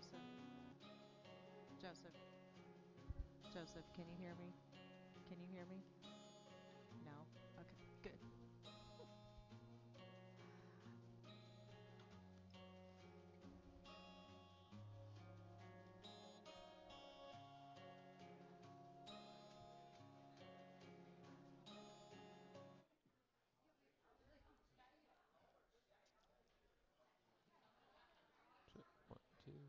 Joseph. Joseph. Joseph, can you hear me? Can you hear me? No? Okay, good. 1, 2.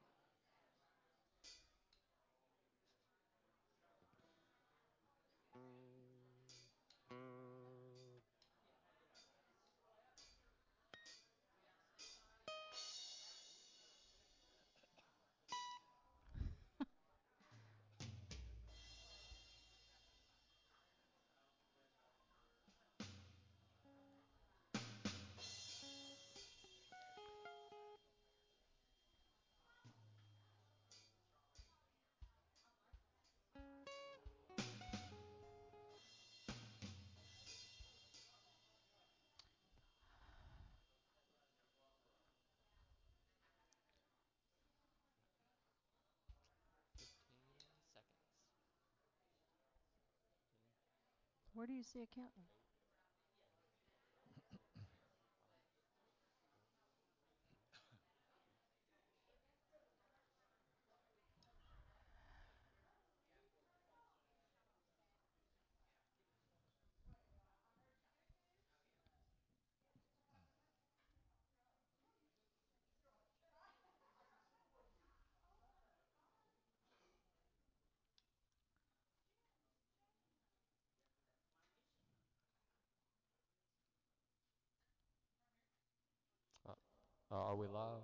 Seconds. Where do you see a countdown? Are we live?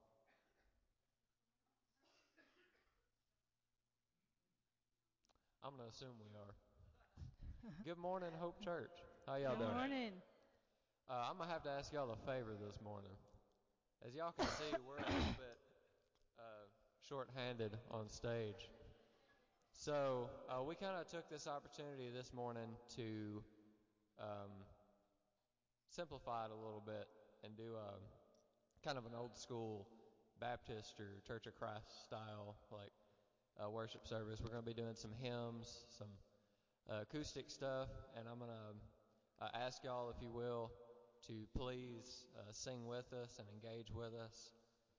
I'm going to assume we are. Good morning, Hope Church. How y'all Good doing? morning. I'm going to have to ask y'all a favor this morning. As y'all can see, we're a little bit short-handed on stage. So we kind of took this opportunity this morning to simplify it a little bit and do kind of an old school Baptist or Church of Christ style worship service. We're going to be doing some hymns, some acoustic stuff, and I'm going to ask y'all, if you will, to please sing with us and engage with us,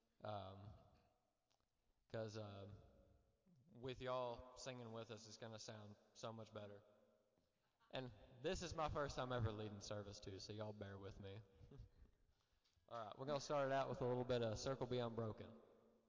because with y'all singing with us, it's going to sound so much better. And this is my first time ever leading service too, so y'all bear with me. All right, we're going to start it out with a little bit of Circle Be Unbroken.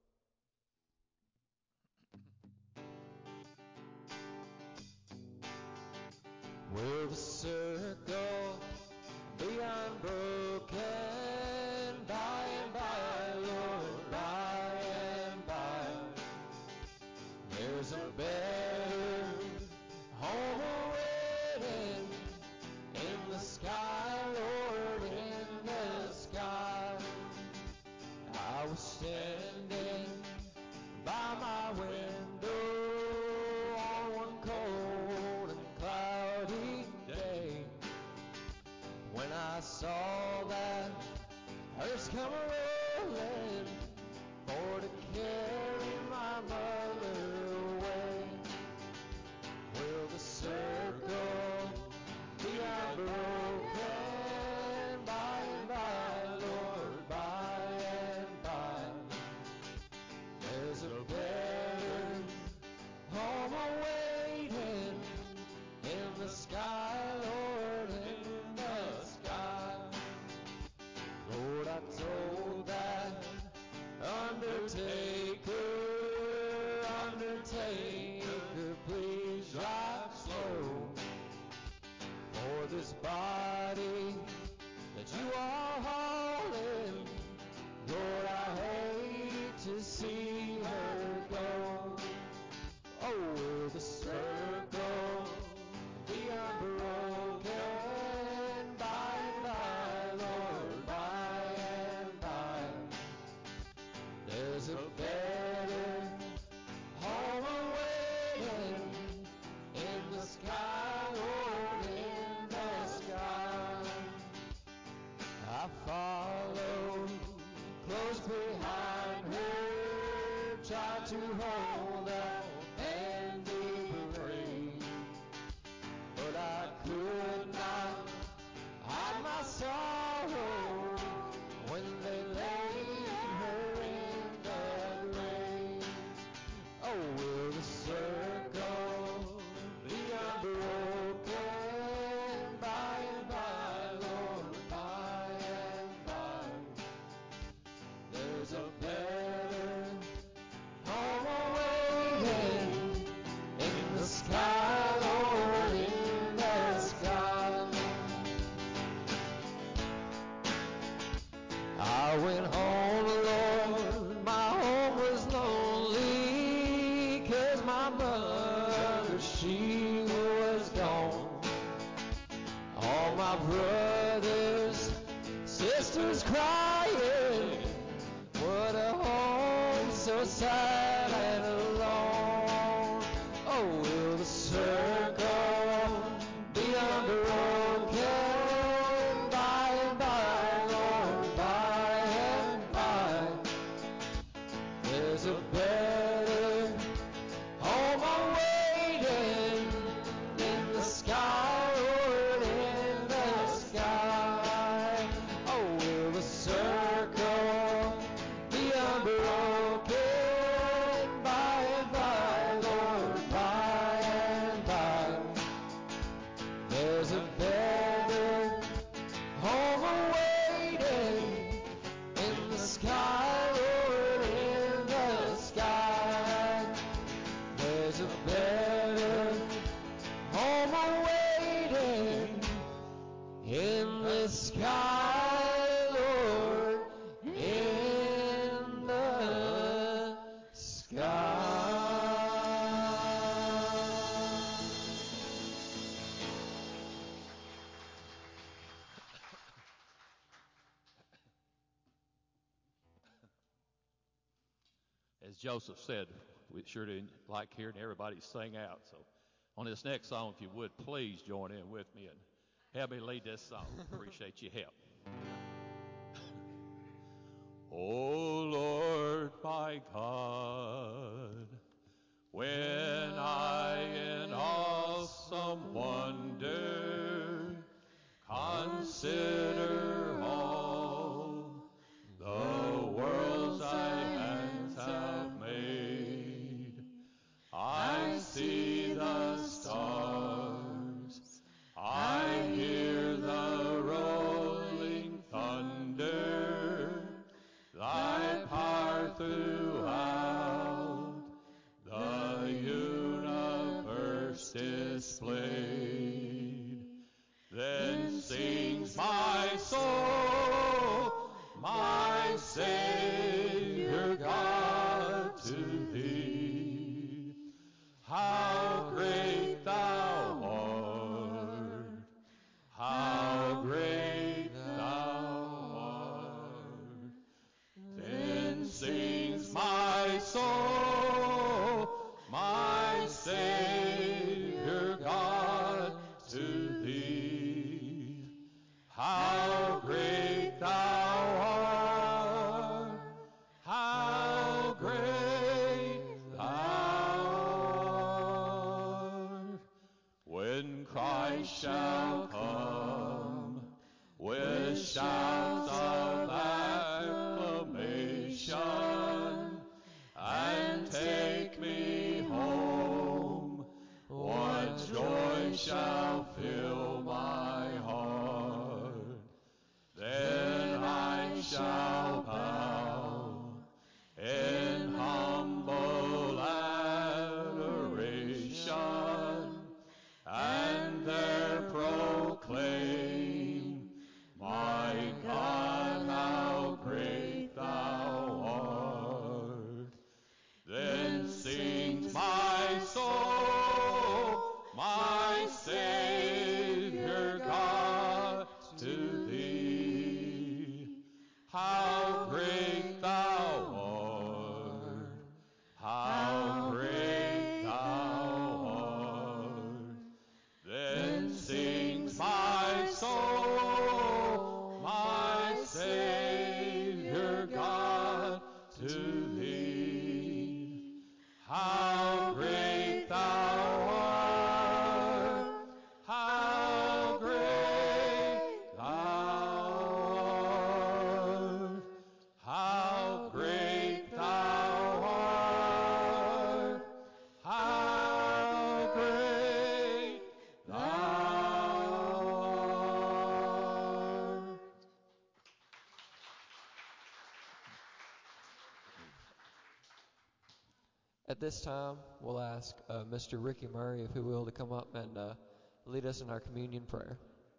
Will the circle be unbroken by and by, Lord, by and by? There's a better home awaiting in the sky, Lord, in the sky. I was standing by my window on one cold and cloudy day when I saw that hearse come rolling for to carry my mother away. Will the circle be unbroken by and by, Lord, by and by? There's a better home awaiting in the sky, Lord, in the sky. Lord, I told that undertaker, please drive slow, for this body that you are hauling, Lord, I hate to see her go. Oh, will the circle be unbroken by and by, Lord, by and by? There's a better home awaiting in the sky, Lord, in the sky. I followed close behind her tried to hold out and be brave, but I could not hide my sorrow when they laid her in the grave. Oh, will the circle be unbroken by and by, Lord, by and by? There's a better home awaiting in the sky, Lord, in the sky. I went home, Lord, my home was lonely, 'cause my mother, she was gone. All my brothers, sisters crying, what a home so sad and alone. Oh, will the circle be unbroken by and by, Lord, by and by? There's a better home awaiting in the sky, Lord, in the sky. Oh, will the circle be unbroken by and by, Lord, by and by? There's a better home awaiting in the sky, Lord, in the sky. There's a better home awaiting in the sky, Lord, in the sky. As Joseph said, we sure didn't like hearing everybody sing out. So on this next song, if you would, please join in with me and help me lead this song. Appreciate your help. Oh, Lord, my God, when I in awesome wonder consider all the worlds thy hands have made, I see the stars, I hear the rolling thunder, thy power throughout the universe displayed. Then sings my soul, my Savior God, to thee. How great thou art, how great thou art. Then sings my soul, my Savior God, to thee. How great thou art, how great thou art. When Christ shall come with shouts of acclamation and take me home, what joy shall fill my heart. Then I shall bow in humble adoration and there proclaim, my God, how great thou art. Then sings my soul, my Savior God, to thee. How great thou art, how great thou art. Then sings my soul, my Savior God, to thee. At this time, we'll ask Mr. Ricky Murray, if he will, to come up and lead us in our communion prayer.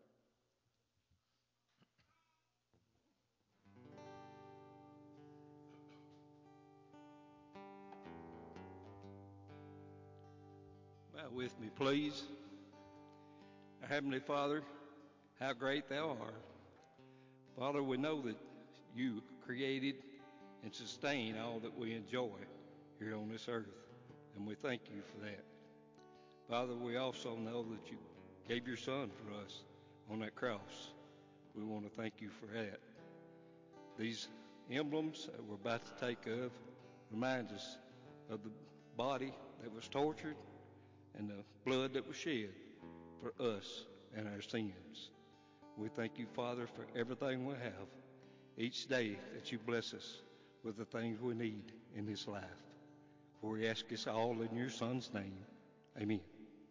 Bow with me, please. Our Heavenly Father, how great Thou art. Father, we know that You created and sustain all that we enjoy here on this earth, and we thank You for that. Father, we also know that You gave Your Son for us on that cross. We want to thank You for that. These emblems that we're about to take of remind us of the body that was tortured and the blood that was shed for us and our sins. We thank You, Father, for everything we have each day, that You bless us with the things we need in this life. For we ask this all in Your Son's name. Amen.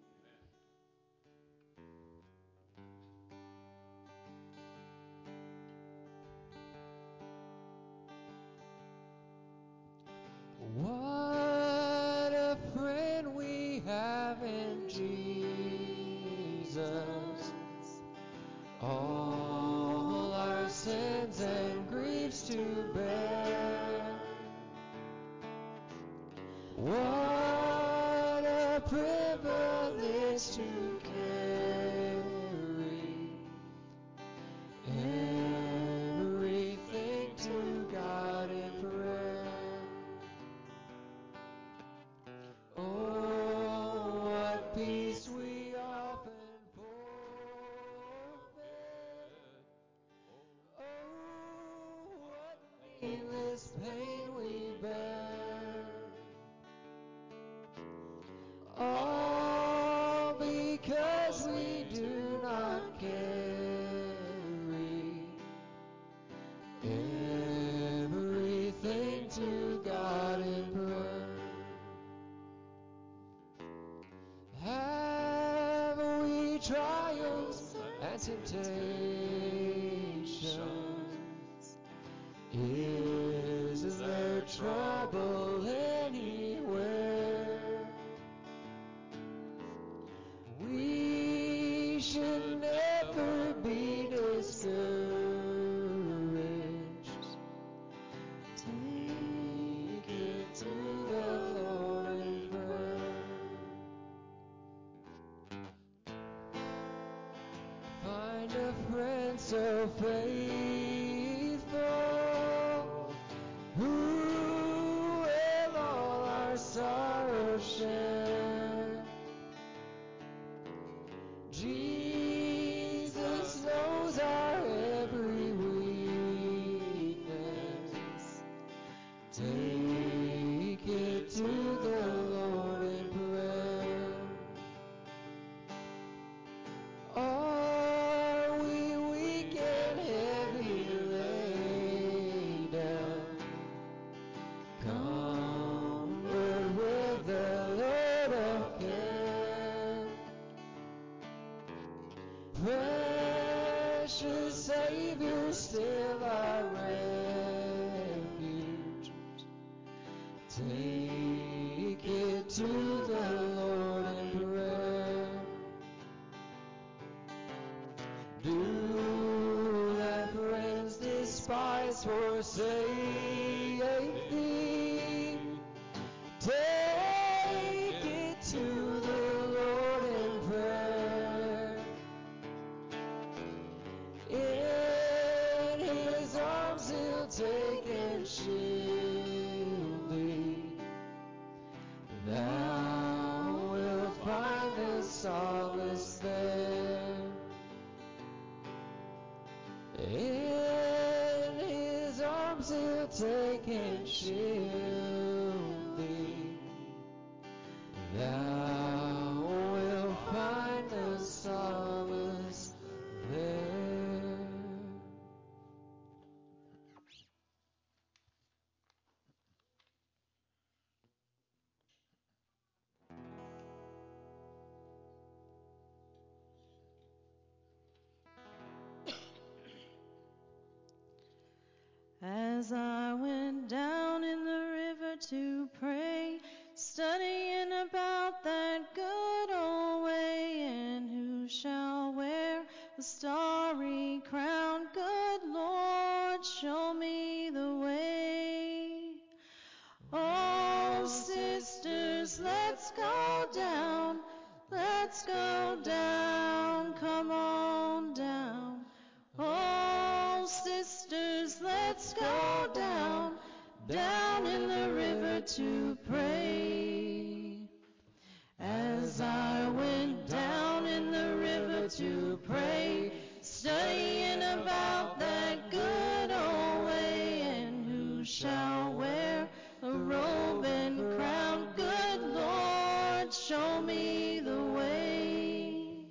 What a friend we have in Jesus. All our sins and griefs to bear. What a privilege to carry everything to God in prayer. Oh, what peace we often forfeit. Oh, what needless pain we bear. All because we do not carry everything to God in prayer. Have we trials and temptations? Is there trouble anywhere? We should never be discouraged. Take it to the Lord in prayer. Find a friend so faithful, who will all our sorrows share. Jesus knows our every weakness. Take it to the Lord in prayer. Are we weak and heavy laden? Cumbered with the load of care. Precious Savior, still our refuge. Take it to the Lord in prayer. Do thy friends despise, forsake thee? Take it to the Lord in prayer. In His arms He'll take and shield thee. Thou wilt find the solace there. In His arms He'll take and shield thee. Thou wilt find the solace there. As I went down in the river to pray, Lord, show me the way. Oh, sisters, let's go down. Let's go down. Come on down. Oh, sisters, let's go down. Down in the river to pray. As I went down in the river to pray, studying about that good old way, and who shall wear a robe and crown? Good Lord, show me the way.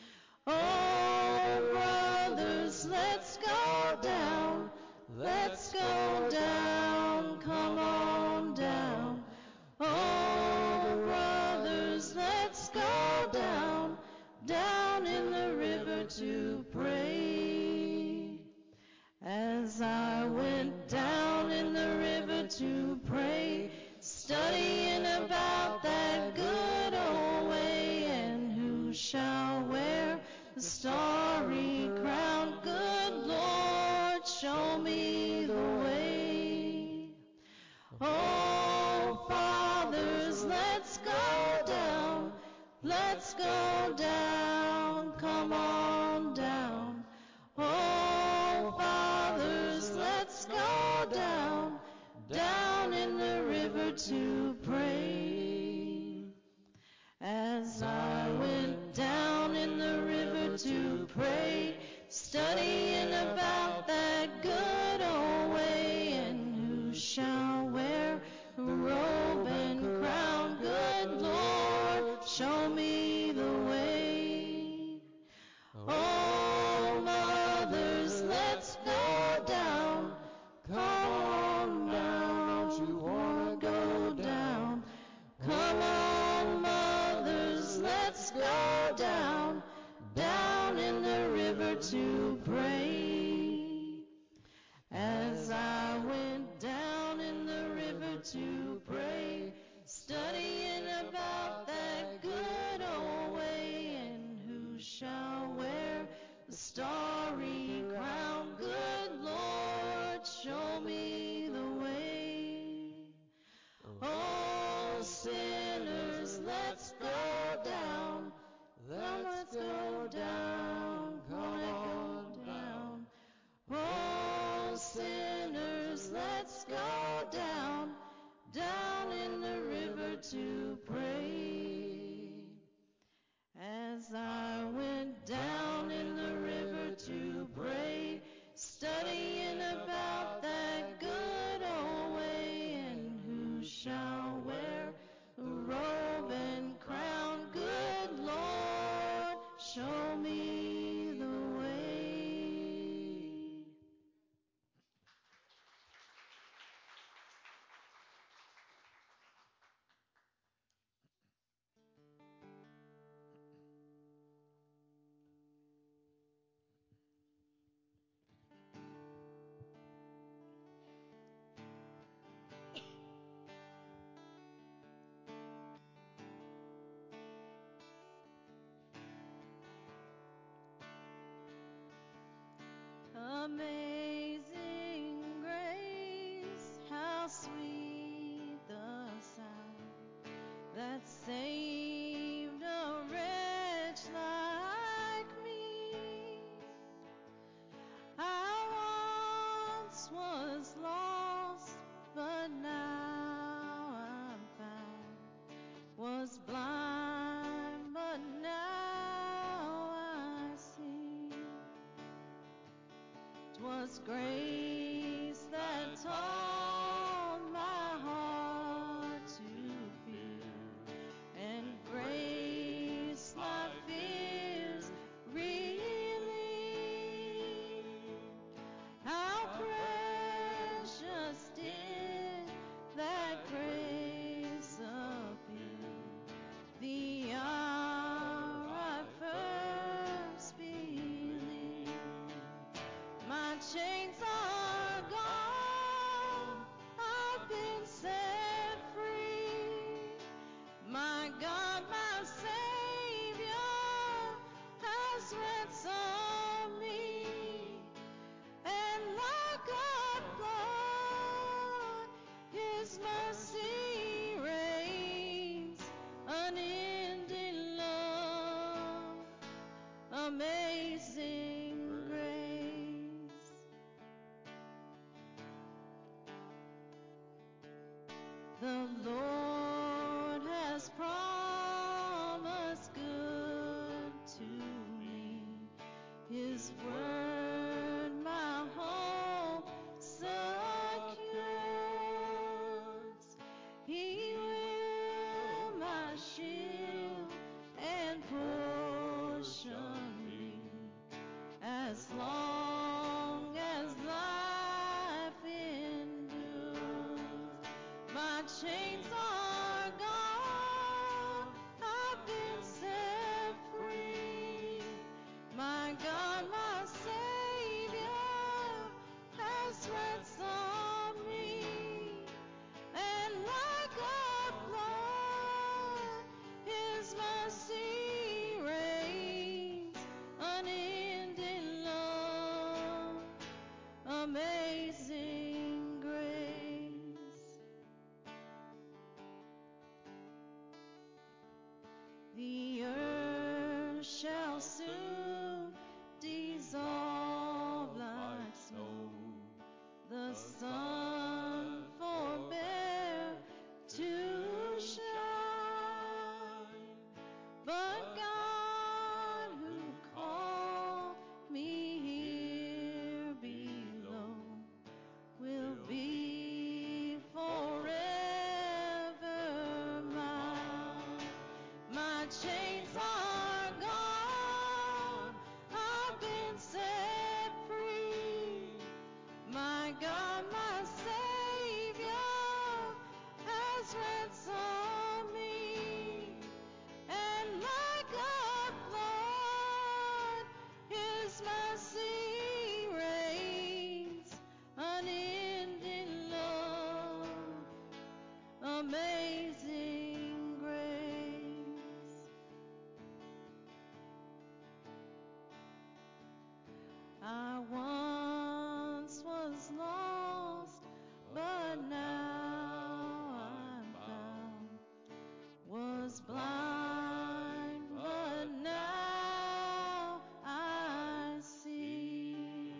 Oh, brothers, let's go down. Let's go down. Come on down. Oh, brothers, let's go down. Down in the river to pray. As I went down in the river to pray, studying about that good old way, and who shall wear the starry crown? Good Lord, show me the way. Oh, fathers, let's go down. Let's go down. Come on down. Oh, fathers, let's go down. Down in the river to pray. As I went down in the river to pray, studying about that good old way, and who shall wear a robe and crown? Good Lord, show me the way. Oh, mothers, let's go down. Come on down. Don't you wanna go down? Come on, mothers, let's go down. Down in the river to pray. As I went down in the river to pray, studying about that good old way, and who shall wear the starry crown? Good Lord, show me the way. Oh, sinners, let's go down. Let's go down. Come on down. Oh, sinners, let's go down. Down in the river to pray. As I went down in the river to pray, studying about that good old way, and who shall wear a robe and crown? Good Lord, show me the way. Amazing grace, how sweet the sound that saved a wretch like me. I once was lost, but now I'm found. Was blind, but now I see. 'Twas grace that taught my heart to fear, and grace my fears relieved. How precious did that grace appear, the hour I first believed. My chains are The Lord has promised good to me. His word my hope secures. He will my shield and portion be as long as life endures. My chains are gone, I've been set free. My God, my Savior has ransomed me. And like a flood, His mercy reigns, unending love, amazing grace. The earth shall soon dissolve like snow. The sun forbear to shine. But God who called me here below will be forever mine. My chains are gone, I've been set free. My God, my Savior has ransomed me. And like a flood, His mercy reigns, unending love, amazing grace. I once was lost, but now I'm found. Was blind, but now I see.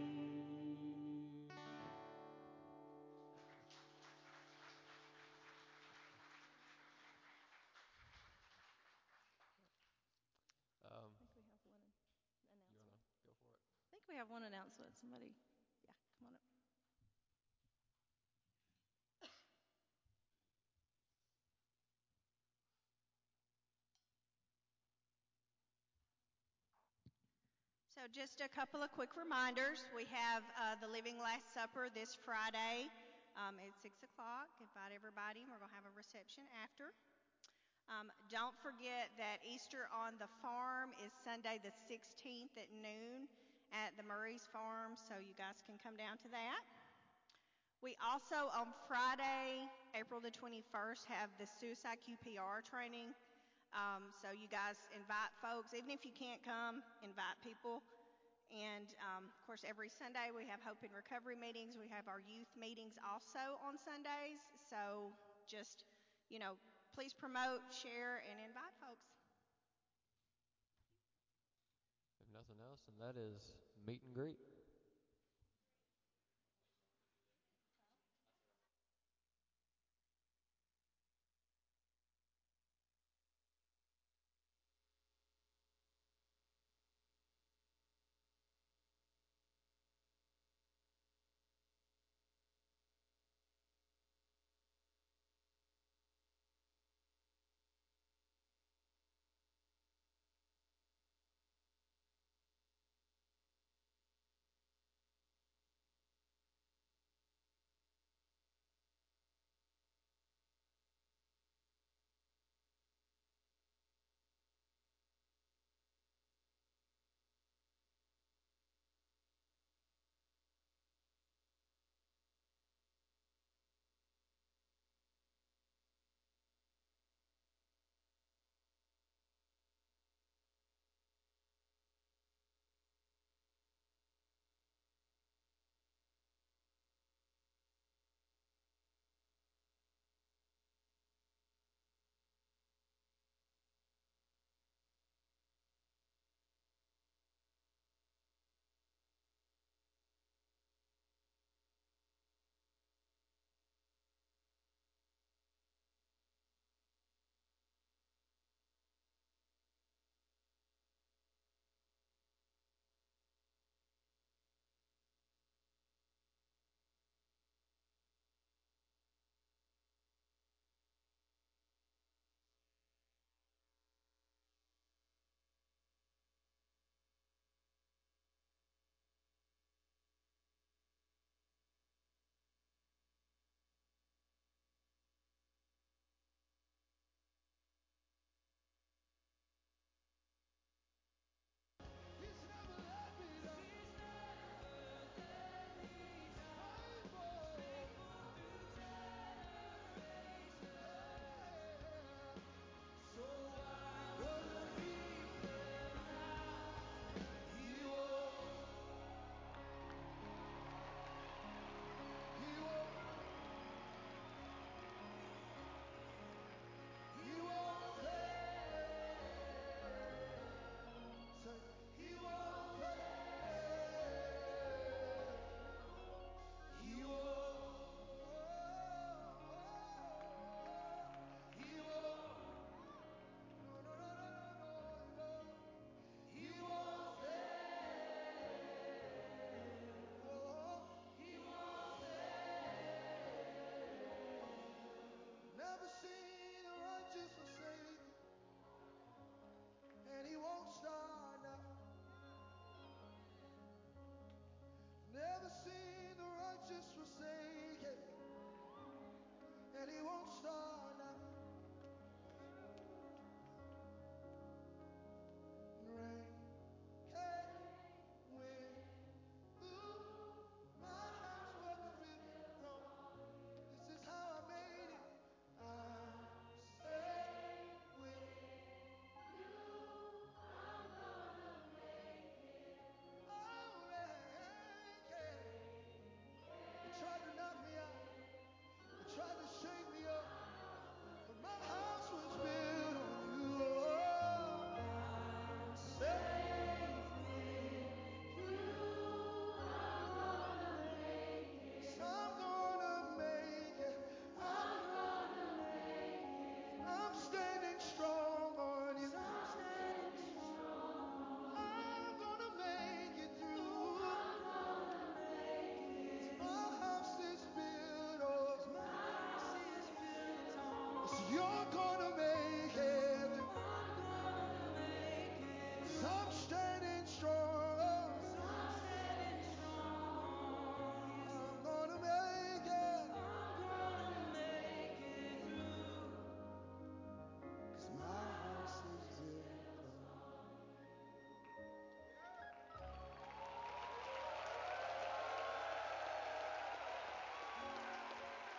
Um, I think we have one you want announcement. to go for it? I think we have one announcement. Somebody, yeah, come on up. So just a couple of quick reminders. We have the Living Last Supper this Friday at 6 o'clock. Invite everybody. We're going to have a reception after. Don't forget that Easter on the Farm is Sunday the 16th at noon at the Murray's Farm, so you guys can come down to that. We also, on Friday, April the 21st, have the Suicide QPR training. So you guys invite folks. Even if you can't come, invite people. And, of course, every Sunday we have Hope and Recovery meetings. We have our youth meetings also on Sundays. So just, please promote, share, and invite folks. If nothing else, and that is meet and greet.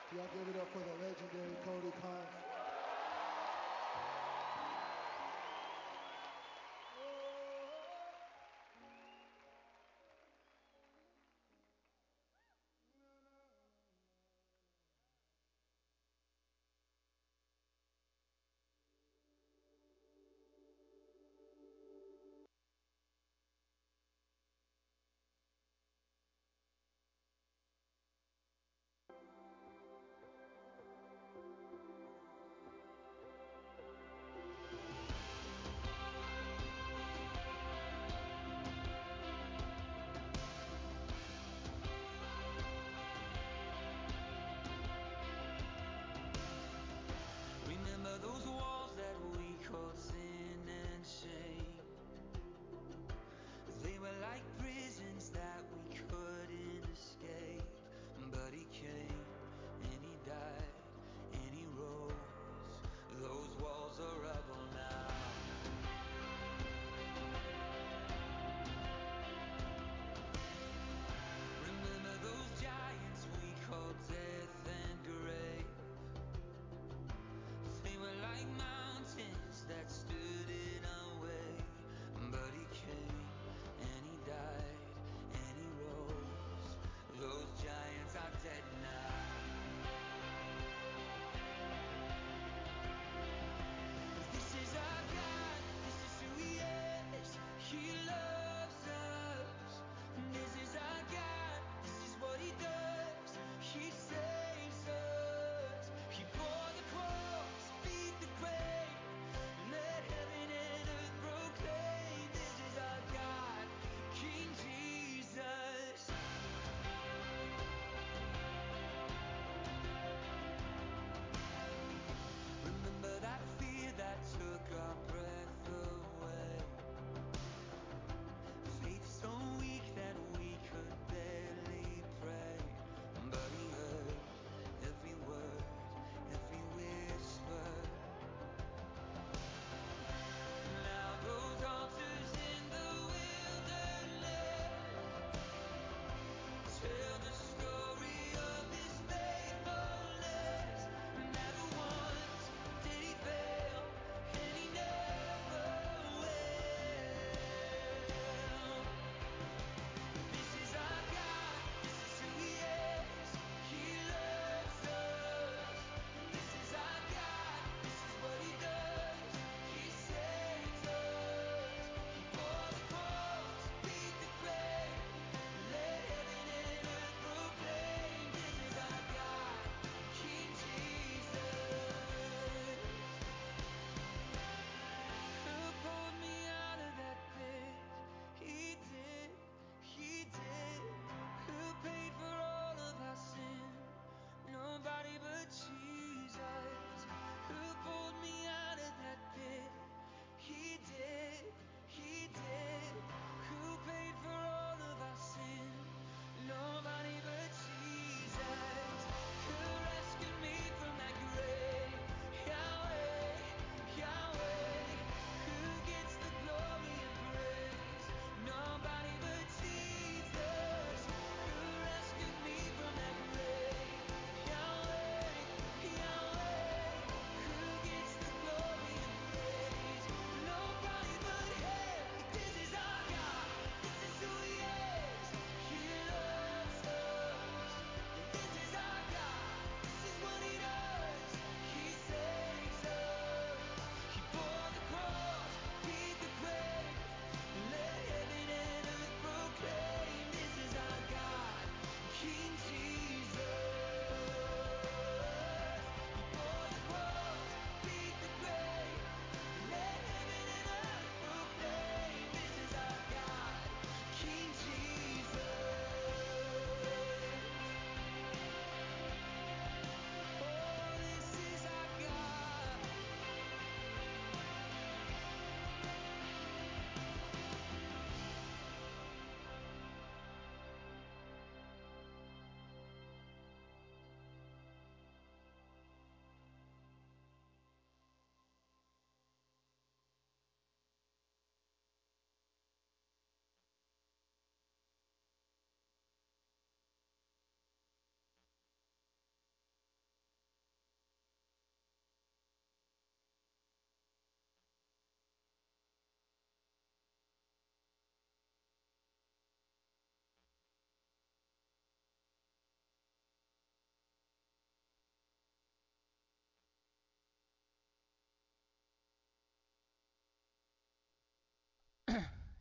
Y'all give it up for the legendary Cody Khan.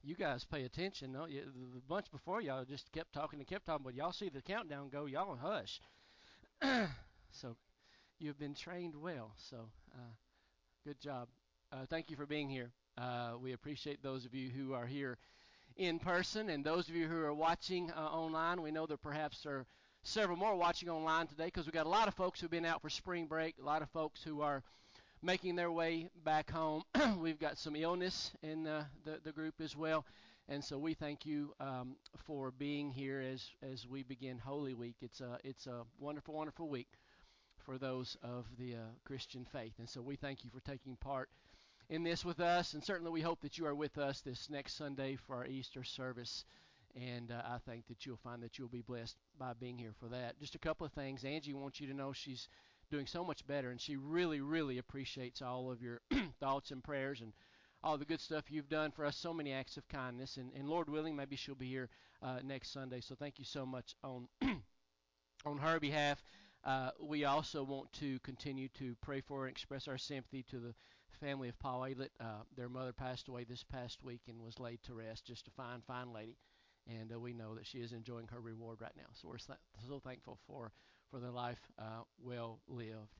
you guys pay attention. No, the bunch before y'all just kept talking and kept talking, but y'all see the countdown go, y'all hush. So you've been trained well. So good job. Thank you for being here. We appreciate those of you who are here in person, and those of you who are watching online. We know there perhaps are several more watching online today because we've got a lot of folks who've been out for spring break, a lot of folks who are making their way back home. We've got some illness in the group as well, and so we thank you for being here as we begin Holy Week. It's a wonderful, wonderful week for those of the Christian faith, and so we thank you for taking part in this with us, and certainly we hope that you are with us this next Sunday for our Easter service, and I think that you'll find that you'll be blessed by being here for that. Just a couple of things. Angie wants you to know she's doing so much better, and she really, really appreciates all of your thoughts and prayers and all the good stuff you've done for us, so many acts of kindness, and Lord willing, maybe she'll be here next Sunday, so thank you so much on on her behalf. We also want to continue to pray for and express our sympathy to the family of Paul Aylett. Their mother passed away this past week and was laid to rest. Just a fine, fine lady. And we know that she is enjoying her reward right now. So we're so thankful for their life well lived.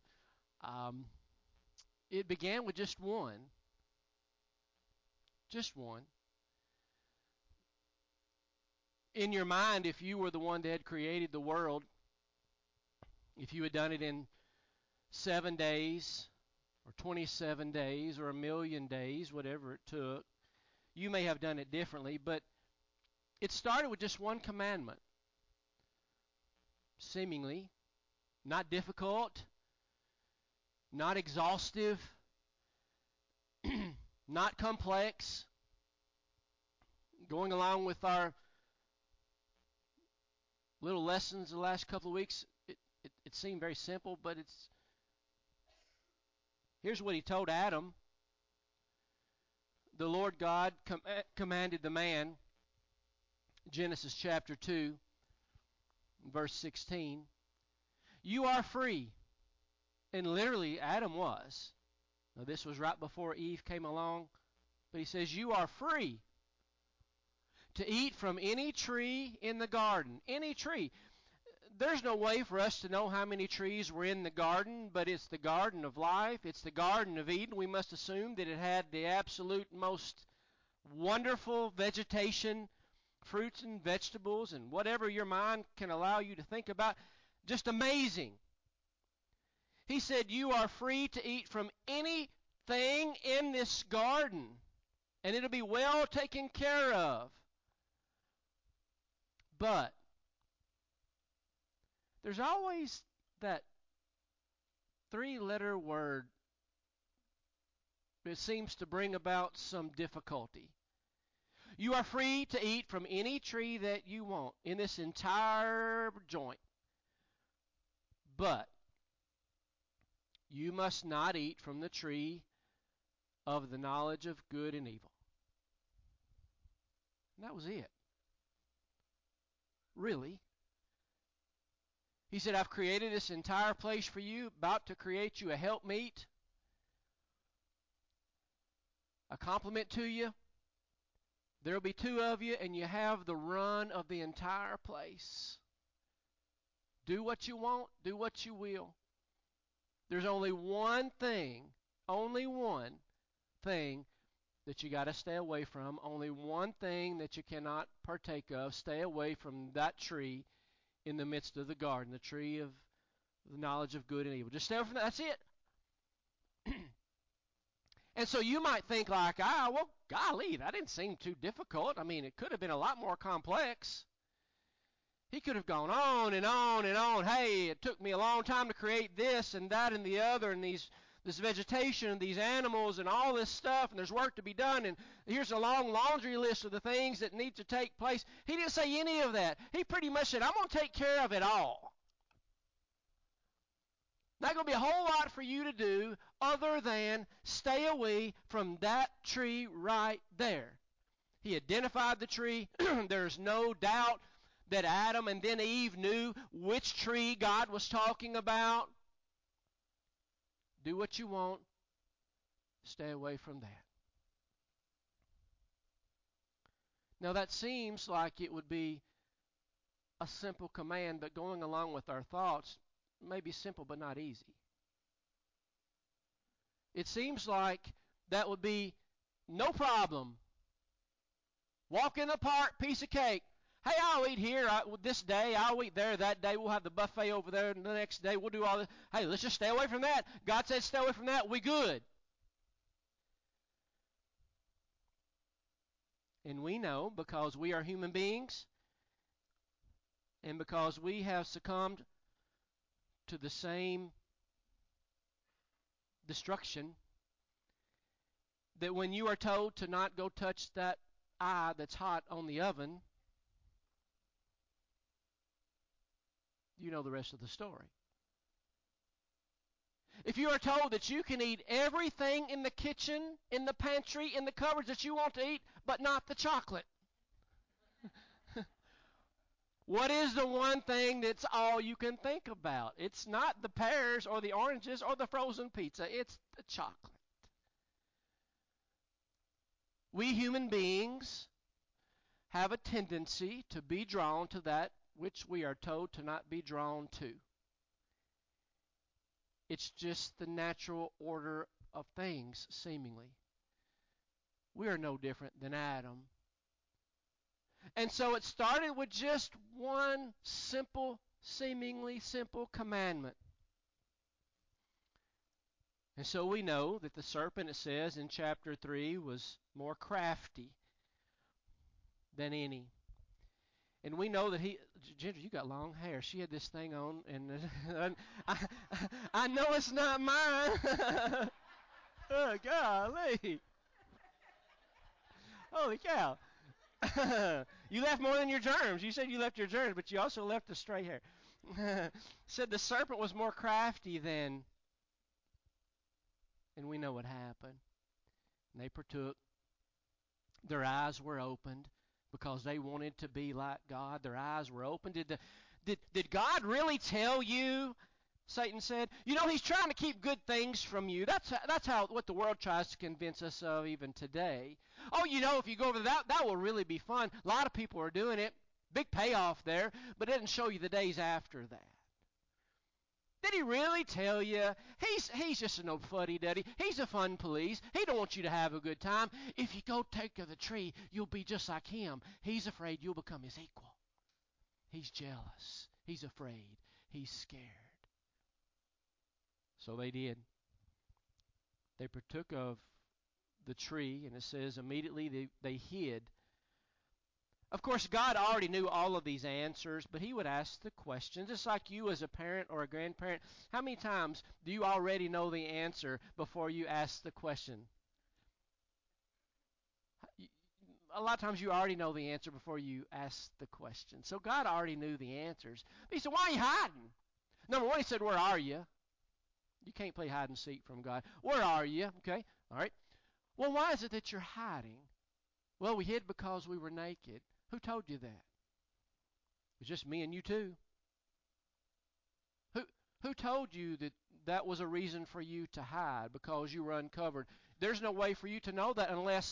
It began with just one. Just one. In your mind, if you were the one that had created the world, if you had done it in 7 days or 27 days or a million days, whatever it took, you may have done it differently, but it started with just one commandment. Seemingly not difficult, not exhaustive, not complex. Going along with our little lessons the last couple of weeks, it seemed very simple, but here's what he told Adam. The Lord God commanded the man, Genesis chapter 2, verse 16, you are free. And literally, Adam was. Now, this was right before Eve came along, but he says, you are free to eat from any tree in the garden. Any tree. There's no way for us to know how many trees were in the garden, but it's the garden of life. It's the Garden of Eden. We must assume that it had the absolute most wonderful vegetation, fruits and vegetables, and whatever your mind can allow you to think about. Just amazing. He said, you are free to eat from anything in this garden, and it'll be well taken care of. But there's always that 3-letter word that seems to bring about some difficulty. You are free to eat from any tree that you want in this entire joint. But you must not eat from the tree of the knowledge of good and evil. And that was it. Really. He said, I've created this entire place for you, about to create you a helpmeet, a complement to you. There'll be 2 of you, and you have the run of the entire place. Do what you want, do what you will. There's only one thing that you got to stay away from, only one thing that you cannot partake of. Stay away from that tree in the midst of the garden, the tree of the knowledge of good and evil. Just stay away from that. That's it. And so you might think like, well, golly, that didn't seem too difficult. I mean, it could have been a lot more complex. He could have gone on and on and on. Hey, it took me a long time to create this and that and the other and this vegetation and these animals and all this stuff, and there's work to be done, and here's a long laundry list of the things that need to take place. He didn't say any of that. He pretty much said, I'm going to take care of it all. Not going to be a whole lot for you to do other than stay away from that tree right there. He identified the tree. There's no doubt that Adam and then Eve knew which tree God was talking about. Do what you want. Stay away from that. Now that seems like it would be a simple command, but going along with our thoughts may be simple but not easy. It seems like that would be no problem. Walk in the park, piece of cake. Hey, I'll eat here this day. I'll eat there that day. We'll have the buffet over there the next day. We'll do all this. Hey, let's just stay away from that. God said stay away from that. We good. And we know, because we are human beings and because we have succumbed to the same destruction, that when you are told to not go touch that eye that's hot on the oven, you know the rest of the story. If you are told that you can eat everything in the kitchen, in the pantry, in the cupboards that you want to eat, but not the chocolate, what is the one thing that's all you can think about? It's not the pears or the oranges or the frozen pizza. It's the chocolate. We human beings have a tendency to be drawn to that which we are told to not be drawn to. It's just the natural order of things, seemingly. We are no different than Adam. And so it started with just one simple, seemingly simple commandment. And so we know that the serpent, it says in chapter 3, was more crafty than any. And we know that Ginger, you got long hair. She had this thing on, and I know it's not mine. Oh, golly. Holy cow. You left more than your germs. You said you left your germs, but you also left the stray hair. Said the serpent was more crafty than, and we know what happened. And they partook. Their eyes were opened because they wanted to be like God. Their eyes were opened. Did God really tell you? Satan said, you know, he's trying to keep good things from you. That's how what the world tries to convince us of even today. Oh, you know, if you go over that will really be fun. A lot of people are doing it. Big payoff there, but it doesn't show you the days after that. Did he really tell you? He's just an old fuddy-duddy. He's a fun police. He don't want you to have a good time. If you go take of the tree, you'll be just like him. He's afraid you'll become his equal. He's jealous. He's afraid. He's scared. So they did. They partook of the tree, and it says immediately they hid. Of course, God already knew all of these answers, but he would ask the question, just like you as a parent or a grandparent. How many times do you already know the answer before you ask the question? A lot of times you already know the answer before you ask the question. So God already knew the answers. But he said, why are you hiding? Number one, he said, where are you? You can't play hide and seek from God. Where are you? Okay, all right. Well, why is it that you're hiding? Well, we hid because we were naked. Who told you that? It was just me and you two. Who told you that that was a reason for you to hide, because you were uncovered? There's no way for you to know that unless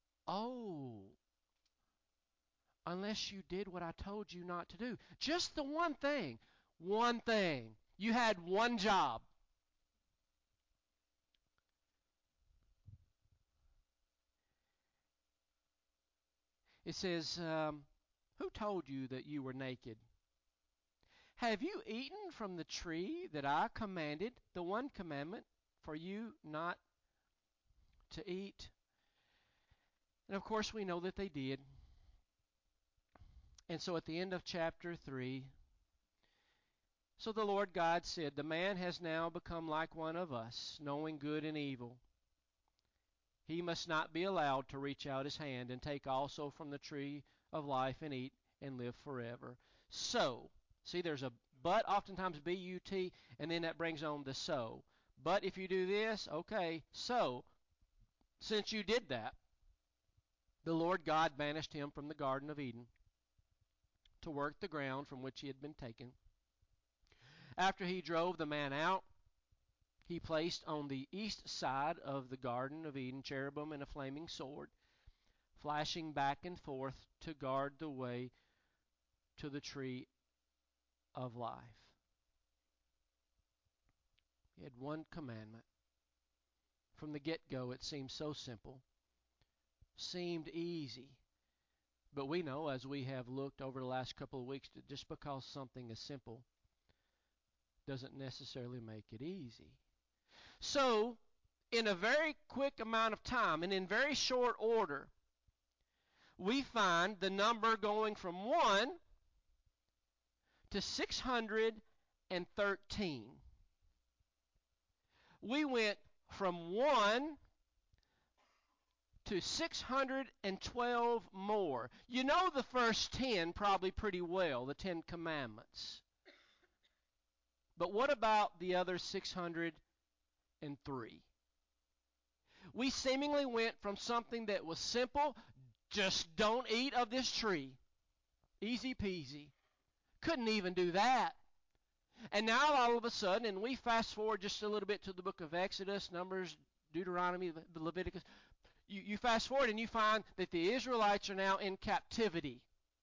you did what I told you not to do. Just the one thing. One thing. You had one job. It says, who told you that you were naked? Have you eaten from the tree that I commanded, the one commandment for you not to eat? And of course we know that they did. And so at the end of chapter 3, so the Lord God said, the man has now become like one of us, knowing good and evil. He must not be allowed to reach out his hand and take also from the tree of life and eat and live forever. So, see, there's a but, oftentimes B-U-T, and then that brings on the so. But if you do this, okay, so, since you did that, the Lord God banished him from the Garden of Eden to work the ground from which he had been taken. After he drove the man out, he placed on the east side of the Garden of Eden cherubim and a flaming sword, flashing back and forth to guard the way to the tree of life. He had one commandment. From the get-go, it seemed so simple, seemed easy. But we know, as we have looked over the last couple of weeks, that just because something is simple doesn't necessarily make it easy. So, in a very quick amount of time and in very short order, we find the number going from 1 to 613. We went from 1 to 612 more. You know the first 10 probably pretty well, the 10 Commandments. But what about the other 603? We seemingly went from something that was simple, just don't eat of this tree. Easy peasy. Couldn't even do that. And now all of a sudden, and we fast forward just a little bit to the book of Exodus, Numbers, Deuteronomy, Leviticus. You fast forward and you find that the Israelites are now in captivity.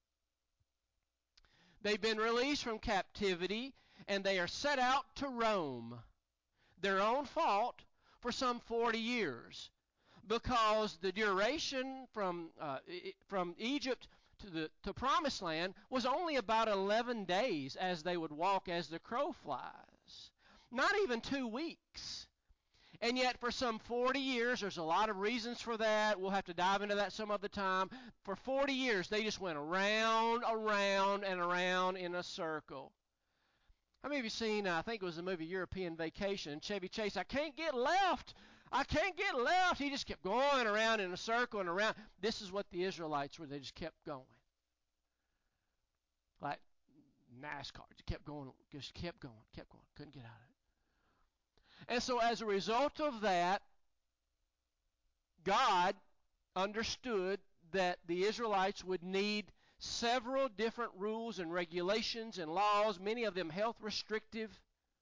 They've been released from captivity and they are set out to roam. Their own fault for some 40 years, because the duration from Egypt to Promised Land was only about 11 days as they would walk as the crow flies. Not even 2 weeks. And yet for some 40 years, there's a lot of reasons for that. We'll have to dive into that some other time. For 40 years, they just went around, around, and around in a circle. How many of you seen, I think it was the movie European Vacation, Chevy Chase, I can't get left. I can't get left. He just kept going around in a circle and around. This is what the Israelites were. They just kept going. Like NASCAR. Just kept going. Couldn't get out of it. And so as a result of that, God understood that the Israelites would need several different rules and regulations and laws, many of them health restrictive,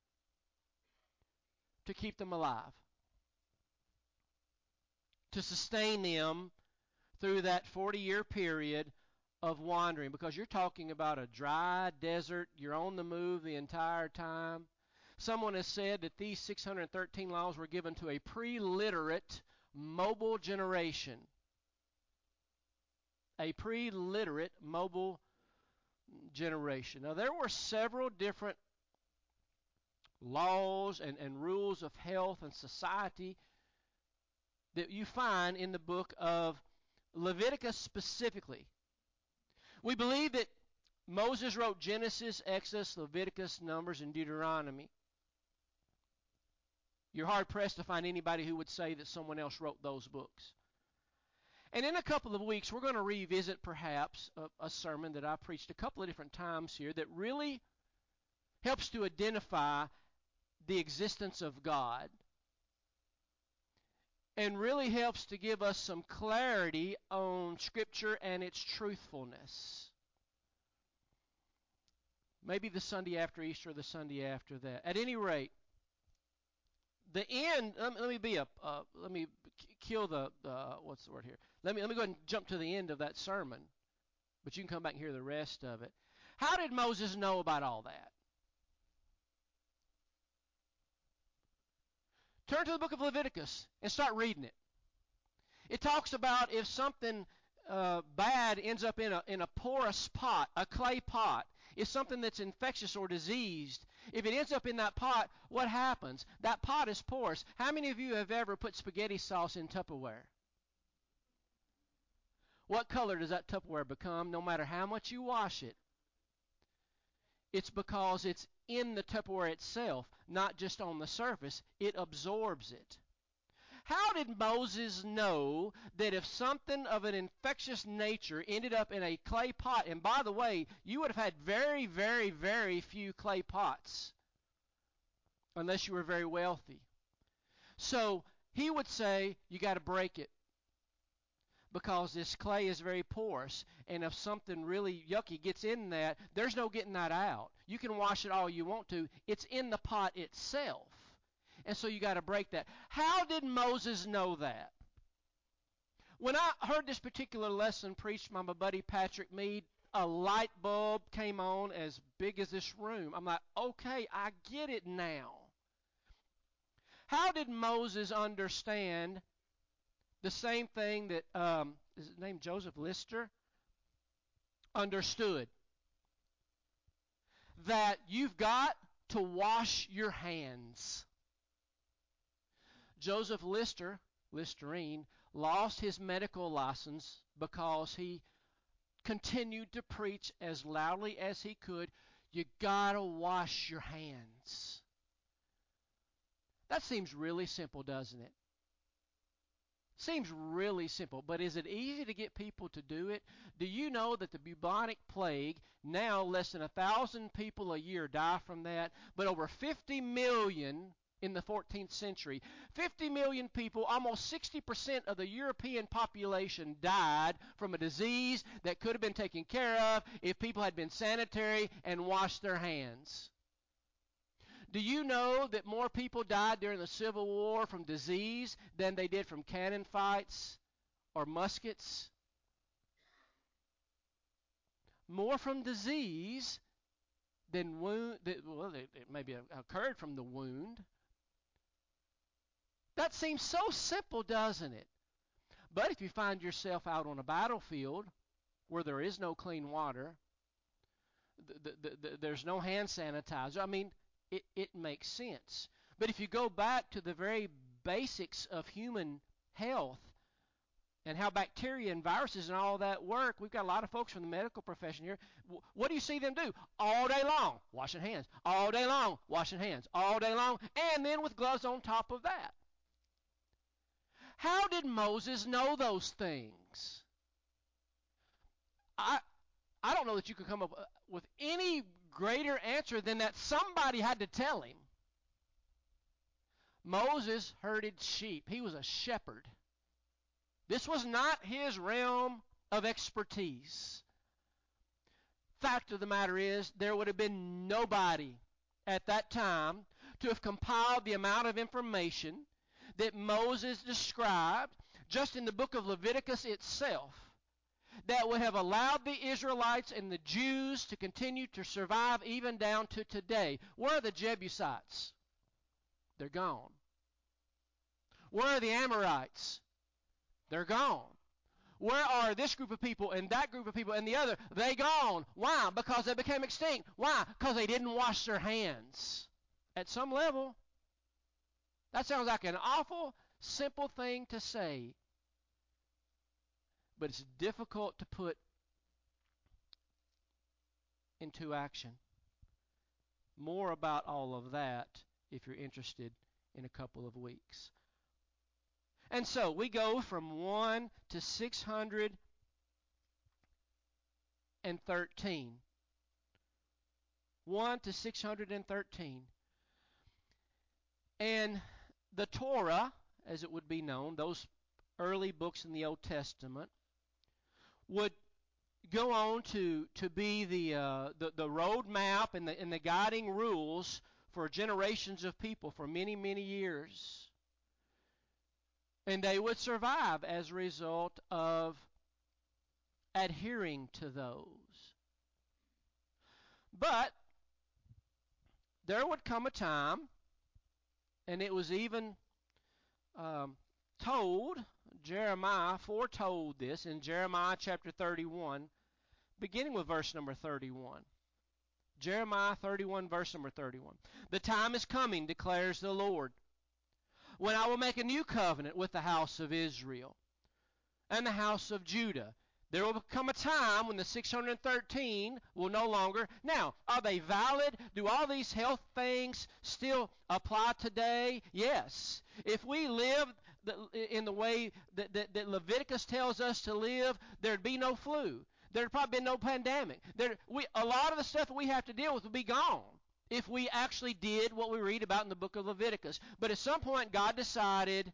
to keep them alive, to sustain them through that 40-year period of wandering, because you're talking about a dry desert. You're on the move the entire time. Someone has said that these 613 laws were given to a pre-literate mobile generation. A pre-literate mobile generation. Now, there were several different laws and rules of health and society that you find in the book of Leviticus specifically. We believe that Moses wrote Genesis, Exodus, Leviticus, Numbers, and Deuteronomy. You're hard-pressed to find anybody who would say that someone else wrote those books. And in a couple of weeks, we're going to revisit perhaps a sermon that I preached a couple of different times here that really helps to identify the existence of God and really helps to give us some clarity on Scripture and its truthfulness. Maybe the Sunday after Easter or the Sunday after that. At any rate, the end. Let me kill the what's the word here? Let me go ahead and jump to the end of that sermon, but you can come back and hear the rest of it. How did Moses know about all that? Turn to the book of Leviticus and start reading it. It talks about if something bad ends up in a porous pot, a clay pot, if something that's infectious or diseased, if it ends up in that pot, what happens? That pot is porous. How many of you have ever put spaghetti sauce in Tupperware? What color does that Tupperware become no matter how much you wash it? It's because it's in the Tupperware itself, not just on the surface. It absorbs it. How did Moses know that if something of an infectious nature ended up in a clay pot, and by the way, you would have had very, very, very few clay pots unless you were very wealthy. So he would say, you got to break it because this clay is very porous, and if something really yucky gets in that, there's no getting that out. You can wash it all you want to. It's in the pot itself. And so you got to break that. How did Moses know that? When I heard this particular lesson preached by my buddy Patrick Mead, a light bulb came on as big as this room. I'm like, okay, I get it now. How did Moses understand the same thing that, is his name Joseph Lister, understood? That you've got to wash your hands. Joseph Listerine, lost his medical license because he continued to preach as loudly as he could, you gotta wash your hands. That seems really simple, doesn't it? Seems really simple, but is it easy to get people to do it? Do you know that the bubonic plague, now less than 1,000 people a year die from that, but over 50 million in the 14th century, 50 million people, almost 60% of the European population died from a disease that could have been taken care of if people had been sanitary and washed their hands. Do you know that more people died during the Civil War from disease than they did from cannon fights or muskets? More from disease than wound. Well, it maybe occurred from the wound. That seems so simple, doesn't it? But if you find yourself out on a battlefield where there is no clean water, there's no hand sanitizer, I mean, it makes sense. But if you go back to the very basics of human health and how bacteria and viruses and all that work, we've got a lot of folks from the medical profession here. What do you see them do? All day long, washing hands. All day long, washing hands. All day long, and then with gloves on top of that. How did Moses know those things? I don't know that you could come up with any greater answer than that somebody had to tell him. Moses herded sheep. He was a shepherd. This was not his realm of expertise. Fact of the matter is, there would have been nobody at that time to have compiled the amount of information that Moses described just in the book of Leviticus itself that would have allowed the Israelites and the Jews to continue to survive even down to today. Where are the Jebusites? They're gone. Where are the Amorites? They're gone. Where are this group of people and that group of people and the other? They gone. Why? Because they became extinct. Why? Because they didn't wash their hands. At some level, that sounds like an awful simple thing to say, but it's difficult to put into action. More about all of that if you're interested in a couple of weeks. And so we go from 1 to 613. 1 to 613. And the Torah, as it would be known, those early books in the Old Testament, would go on to be the road map and the guiding rules for generations of people for many, many years. And they would survive as a result of adhering to those. But there would come a time, and it was even told, Jeremiah foretold this in Jeremiah chapter 31, beginning with verse number 31. Jeremiah 31, verse number 31. The time is coming, declares the Lord, when I will make a new covenant with the house of Israel and the house of Judah. There will come a time when the 613 will no longer. Now, are they valid? Do all these health things still apply today? Yes. If we live in the way that Leviticus tells us to live, there'd be no flu. There'd probably be no pandemic. A lot of the stuff that we have to deal with would be gone if we actually did what we read about in the book of Leviticus. But at some point, God decided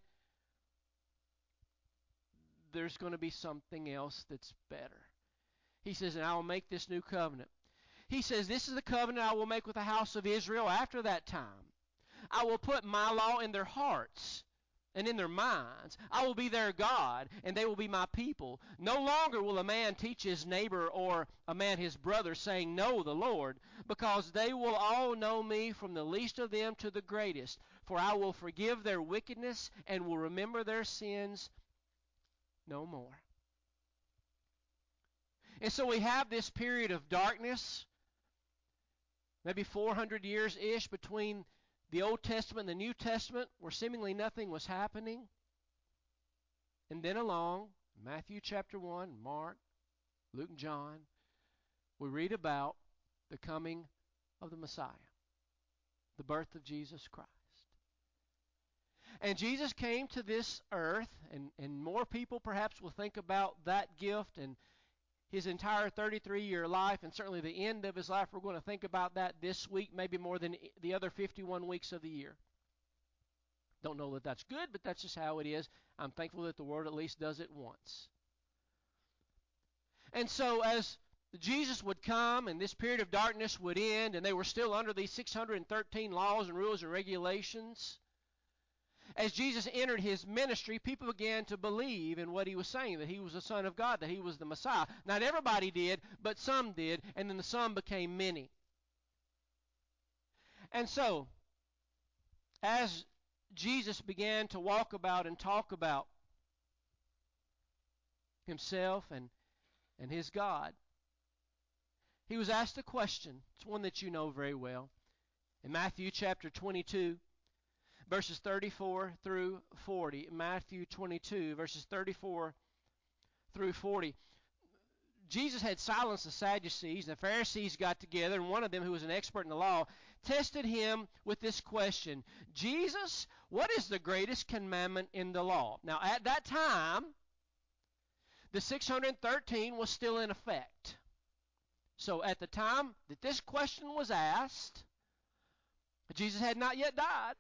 there's going to be something else that's better. He says, and I will make this new covenant. He says, this is the covenant I will make with the house of Israel after that time. I will put my law in their hearts, and in their minds. I will be their God, and they will be my people. No longer will a man teach his neighbor or a man his brother, saying, Know the Lord, because they will all know me, from the least of them to the greatest. For I will forgive their wickedness and will remember their sins no more. And so we have this period of darkness, maybe 400 years-ish between the Old Testament and the New Testament, where seemingly nothing was happening. And then along, Matthew chapter 1, Mark, Luke, and John, we read about the coming of the Messiah, the birth of Jesus Christ. And Jesus came to this earth, and more people perhaps will think about that gift and his entire 33-year life, and certainly the end of his life. We're going to think about that this week, maybe more than the other 51 weeks of the year. Don't know that that's good, but that's just how it is. I'm thankful that the Word at least does it once. And so as Jesus would come and this period of darkness would end, and they were still under these 613 laws and rules and regulations, as Jesus entered his ministry, people began to believe in what he was saying, that he was the Son of God, that he was the Messiah. Not everybody did, but some did, and then the some became many. And so, as Jesus began to walk about and talk about himself and his God, he was asked a question. It's one that you know very well. In Matthew chapter 22, verses 34 through 40. Matthew 22, verses 34 through 40. Jesus had silenced the Sadducees, and the Pharisees got together, and one of them, who was an expert in the law, tested him with this question: Jesus, what is the greatest commandment in the law? Now, at that time, the 613 was still in effect. So at the time that this question was asked, Jesus had not yet died.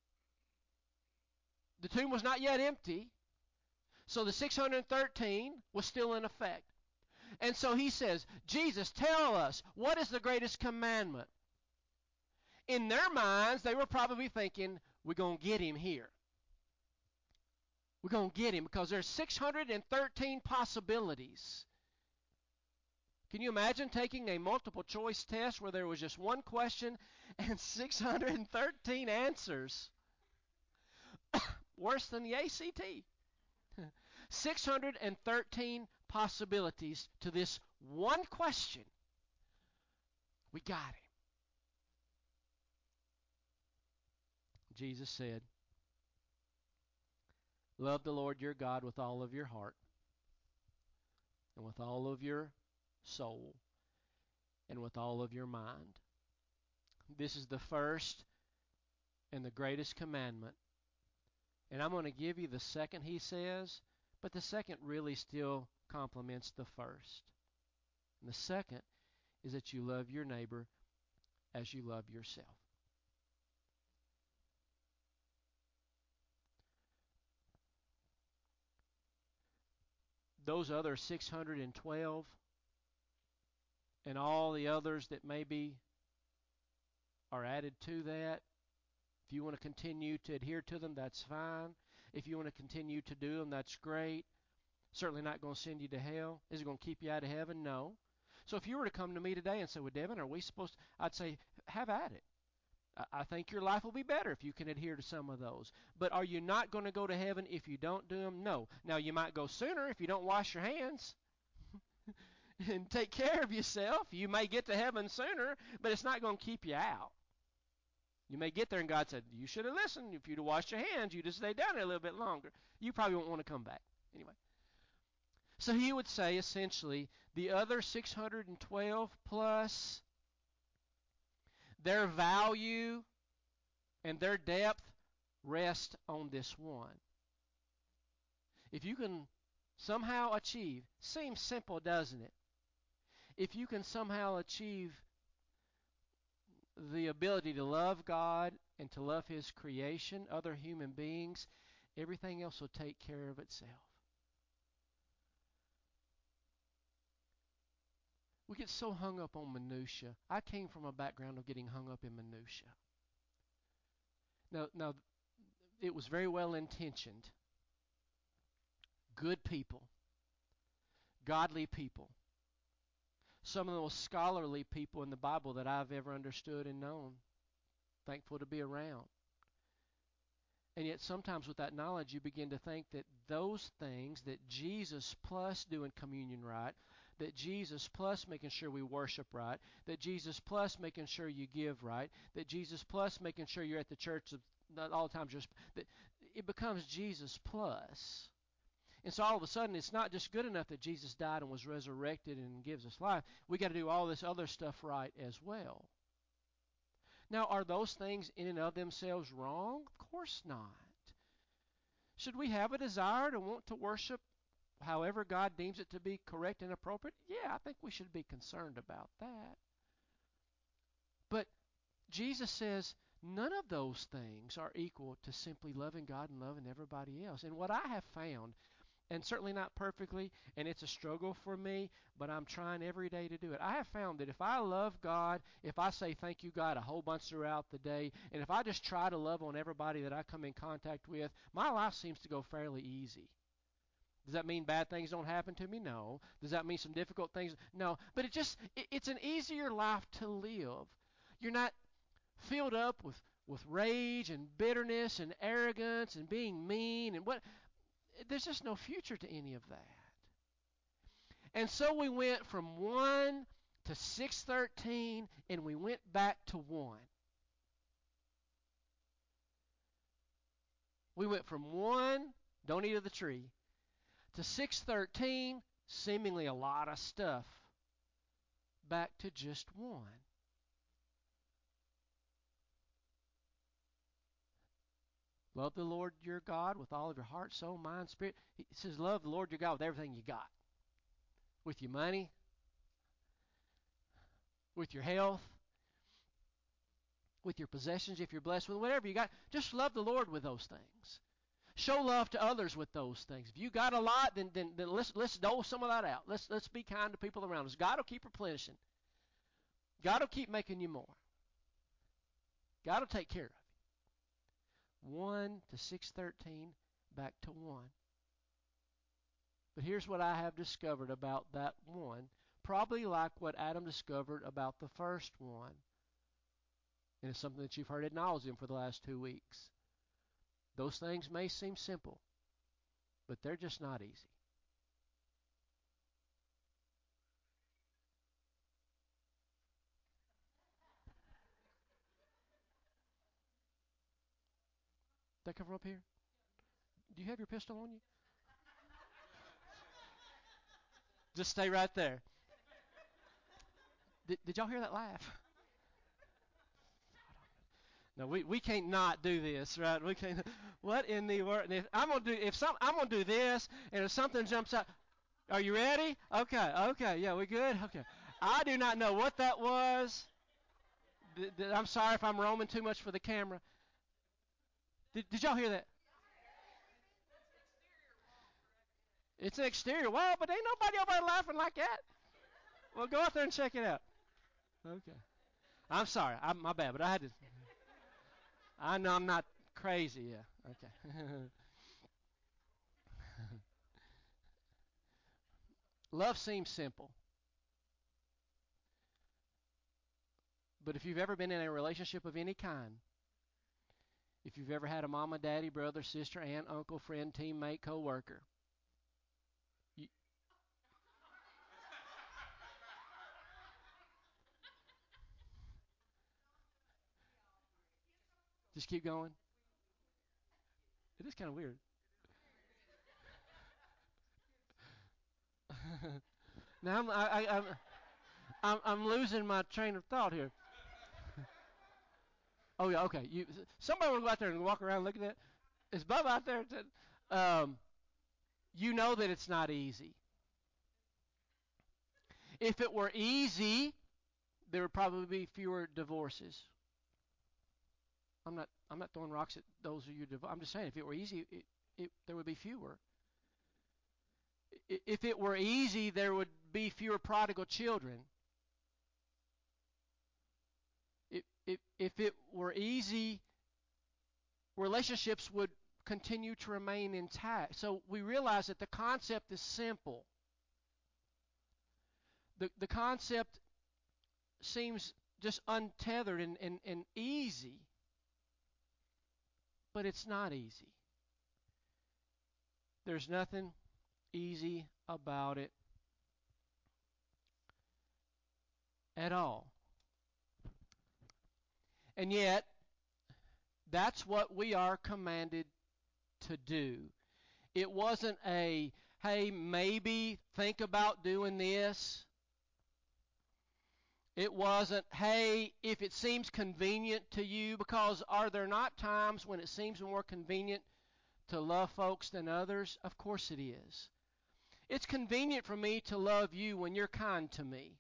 The tomb was not yet empty. So the 613 was still in effect. And so he says, Jesus, tell us, what is the greatest commandment? In their minds, they were probably thinking, we're going to get him here. We're going to get him because there's 613 possibilities. Can you imagine taking a multiple choice test where there was just one question and 613 answers? Worse than the ACT. 613 possibilities to this one question. We got him. Jesus said, love the Lord your God with all of your heart and with all of your soul and with all of your mind. This is the first and the greatest commandment. And I'm going to give you the second, he says, but the second really still complements the first. And the second is that you love your neighbor as you love yourself. Those other 612 and all the others that maybe are added to that, if you want to continue to adhere to them, that's fine. If you want to continue to do them, that's great. Certainly not going to send you to hell. Is it going to keep you out of heaven? No. So if you were to come to me today and say, well, Devin, are we supposed to? I'd say, have at it. I think your life will be better if you can adhere to some of those. But are you not going to go to heaven if you don't do them? No. Now, you might go sooner if you don't wash your hands and take care of yourself. You may get to heaven sooner, but it's not going to keep you out. You may get there and God said, you should have listened. If you'd have washed your hands, you'd have stayed down there a little bit longer. You probably won't want to come back. Anyway. So he would say, essentially, the other 612 plus, their value and their depth rest on this one. If you can somehow achieve, seems simple, doesn't it? If you can somehow achieve the ability to love God and to love his creation, other human beings, everything else will take care of itself. We get so hung up on minutia. I came from a background of getting hung up in minutia. Now, it was very well intentioned. Good people, godly people, some of the most scholarly people in the Bible that I've ever understood and known. Thankful to be around. And yet sometimes with that knowledge you begin to think that those things, that Jesus plus doing communion right, that Jesus plus making sure we worship right, that Jesus plus making sure you give right, that Jesus plus making sure you're at the church not all the time, just that it becomes Jesus plus. And so all of a sudden it's not just good enough that Jesus died and was resurrected and gives us life. We got to do all this other stuff right as well. Now, are those things in and of themselves wrong? Of course not. Should we have a desire to want to worship however God deems it to be correct and appropriate? Yeah, I think we should be concerned about that. But Jesus says none of those things are equal to simply loving God and loving everybody else. And what I have found, and certainly not perfectly, and it's a struggle for me, but I'm trying every day to do it. I have found that if I love God, if I say thank you, God, a whole bunch throughout the day, and if I just try to love on everybody that I come in contact with, my life seems to go fairly easy. Does that mean bad things don't happen to me? No. Does that mean some difficult things? No. But it's an easier life to live. You're not filled up with rage and bitterness and arrogance and being mean and what. There's just no future to any of that. And so we went from 1 to 6:13, and we went back to 1. We went from 1, don't eat of the tree, to 6:13, seemingly a lot of stuff, back to just 1. Love the Lord your God with all of your heart, soul, mind, spirit. He says love the Lord your God with everything you got. With your money, with your health, with your possessions, if you're blessed with whatever you got. Just love the Lord with those things. Show love to others with those things. If you got a lot, then let's dole some of that out. Let's be kind to people around us. God will keep replenishing. God will keep making you more. God will take care of you. 1 to 6:13, back to 1. But here's what I have discovered about that 1, probably like what Adam discovered about the first 1. And it's something that you've heard ad nauseum for the last 2 weeks. Those things may seem simple, but they're just not easy. Did that come from up here? Do you have your pistol on you? Just stay right there. Did y'all hear that laugh? No, we can't not do this, right? We can't. What in the world? And if I'm gonna do this, and if something jumps out, are you ready? Okay, yeah, we good? Okay. I do not know what that was. I'm sorry if I'm roaming too much for the camera. Did y'all hear that? It's an exterior wall, but ain't nobody over there laughing like that. Well, go out there and check it out. Okay. I'm sorry. My bad, but I had to. I know I'm not crazy. Yeah. Okay. Love seems simple. But if you've ever been in a relationship of any kind, if you've ever had a mama, daddy, brother, sister, aunt, uncle, friend, teammate, co-worker, just keep going. It is kind of weird. Now I'm losing my train of thought here. Oh yeah, okay. Somebody want to go out there and walk around looking at. Is Bubba out there? You know that it's not easy. If it were easy, there would probably be fewer divorces. I'm not throwing rocks at those of you. I'm just saying, if it were easy, there would be fewer. If it were easy, there would be fewer prodigal children. If it were easy, relationships would continue to remain intact. So we realize that the concept is simple. The concept seems just untethered and easy, but it's not easy. There's nothing easy about it at all. And yet, that's what we are commanded to do. It wasn't a, hey, maybe think about doing this. It wasn't, hey, if it seems convenient to you, because are there not times when it seems more convenient to love folks than others? Of course it is. It's convenient for me to love you when you're kind to me.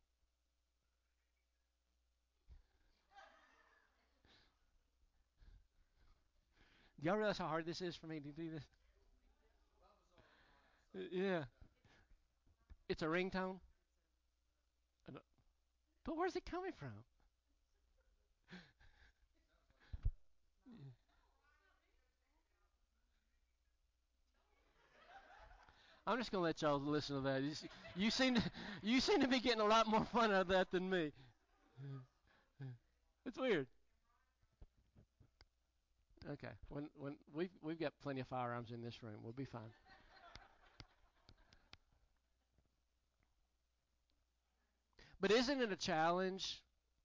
Do y'all realize how hard this is for me to do this? Yeah. It's a ringtone? But where's it coming from? I'm just gonna let y'all listen to that. You seem to be getting a lot more fun out of that than me. It's weird. Okay, when we've got plenty of firearms in this room, we'll be fine. But isn't it a challenge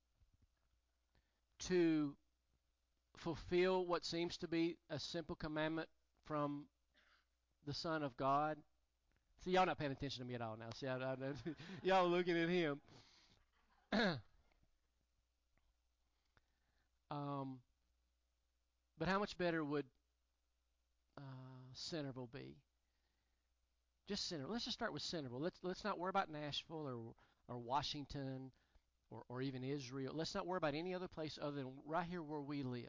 to fulfill what seems to be a simple commandment from the Son of God? See, y'all not paying attention to me at all now. See, y'all looking at him. But how much better would Centerville be? Just Centerville. Let's just start with Centerville. Let's not worry about Nashville or Washington or even Israel. Let's not worry about any other place other than right here where we live.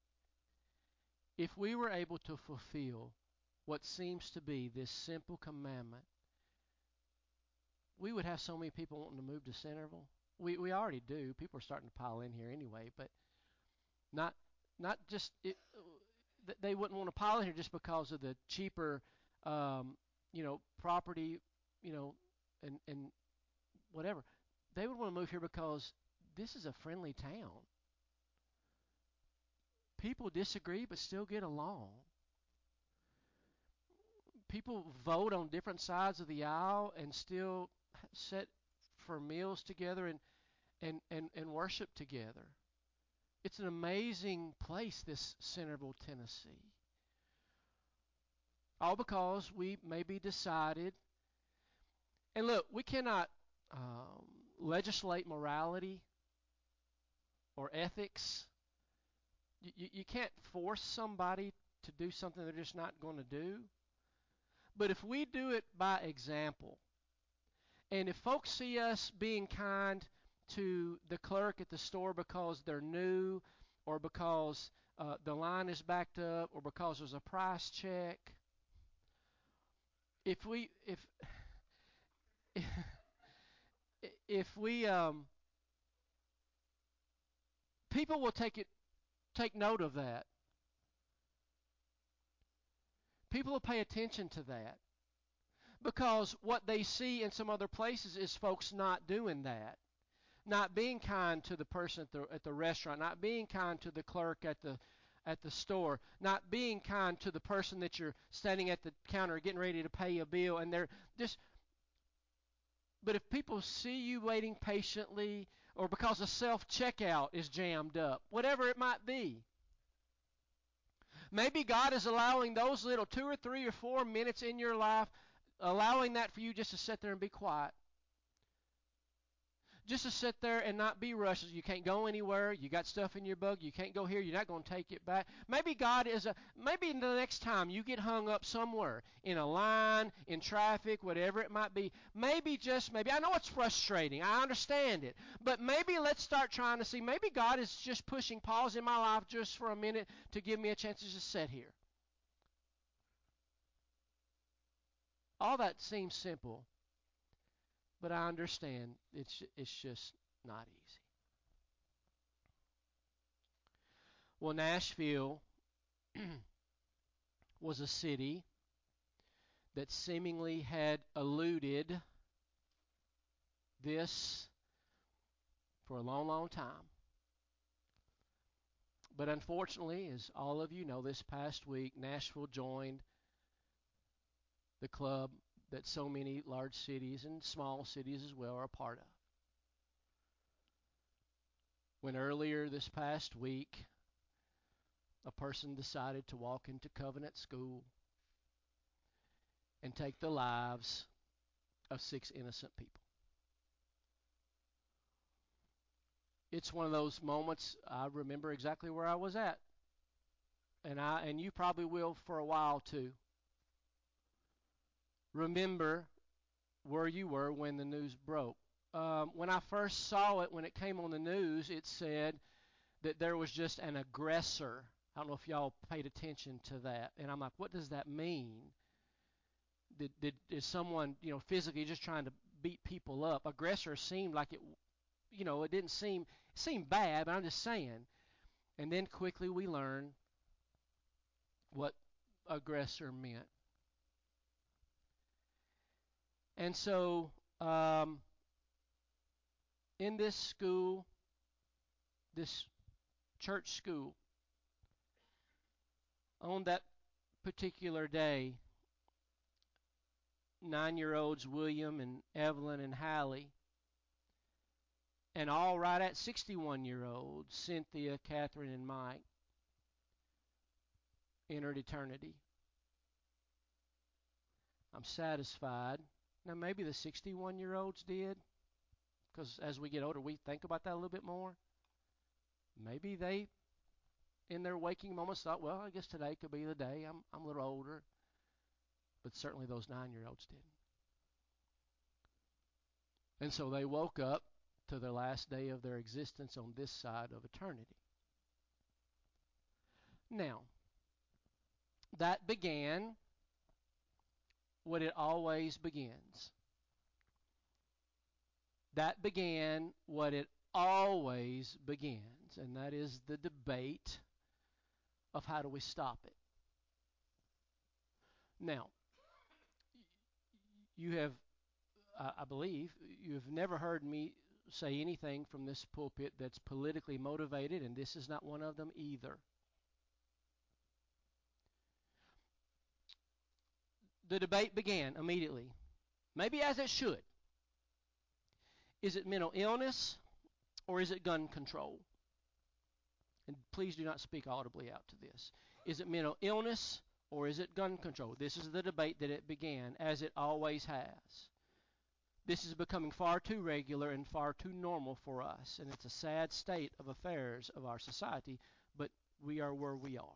If we were able to fulfill what seems to be this simple commandment, we would have so many people wanting to move to Centerville. We already do. People are starting to pile in here anyway, but not just it, they wouldn't want to pile in here just because of the cheaper, property, and whatever. They would want to move here because this is a friendly town. People disagree but still get along. People vote on different sides of the aisle and still sit for meals together and worship together. It's an amazing place, this Centerville, Tennessee. All because we maybe decided, and look, we cannot legislate morality or ethics. You can't force somebody to do something they're just not going to do. But if we do it by example, and if folks see us being kind to the clerk at the store because they're new, or because the line is backed up, or because there's a price check, if we people will take note of that. People will pay attention to that because what they see in some other places is folks not doing that, not being kind to the person at the restaurant, not being kind to the clerk at the store, not being kind to the person that you're standing at the counter getting ready to pay a bill, and they're just. But if people see you waiting patiently, or because a self-checkout is jammed up, whatever it might be, maybe God is allowing those little 2 or 3 or 4 minutes in your life, allowing that for you just to sit there and be quiet. Just to sit there and not be rushed. You can't go anywhere. You got stuff in your bug. You can't go here. You're not going to take it back. Maybe maybe the next time you get hung up somewhere, in a line, in traffic, whatever it might be, maybe, I know it's frustrating. I understand it. But maybe let's start trying to see, maybe God is just pushing pause in my life just for a minute to give me a chance to just sit here. All that seems simple. But I understand it's just not easy. Well, Nashville was a city that seemingly had eluded this for a long, long time. But unfortunately, as all of you know, this past week, Nashville joined the club that so many large cities and small cities as well are a part of. When earlier this past week, a person decided to walk into Covenant School and take the lives of 6 innocent people. It's one of those moments I remember exactly where I was at. And you probably will for a while too. Remember where you were when the news broke. When I first saw it, when it came on the news, it said that there was just an aggressor. I don't know if y'all paid attention to that. And I'm like, what does that mean? Is someone, physically just trying to beat people up? Aggressor seemed like it, it didn't seem, it seemed bad, but I'm just saying. And then quickly we learned what aggressor meant. And so in this school, this church school, on that particular day, 9-year-olds William and Evelyn and Hallie, and all right at 61-year-olds Cynthia, Catherine, and Mike, entered eternity. I'm satisfied. Now maybe the 61-year-olds did, because as we get older we think about that a little bit more. Maybe they, in their waking moments, thought, well, I guess today could be the day. I'm a little older. But certainly those 9-year-olds didn't. And so they woke up to the last day of their existence on this side of eternity. Now, that began what it always begins. That began what it always begins, and that is the debate of how do we stop it. Now, you have, I believe, you have never heard me say anything from this pulpit that's politically motivated, and this is not one of them either. The debate began immediately, maybe as it should. Is it mental illness or is it gun control? And please do not speak audibly out to this. Is it mental illness or is it gun control? This is the debate that it began, as it always has. This is becoming far too regular and far too normal for us, and it's a sad state of affairs of our society, but we are where we are.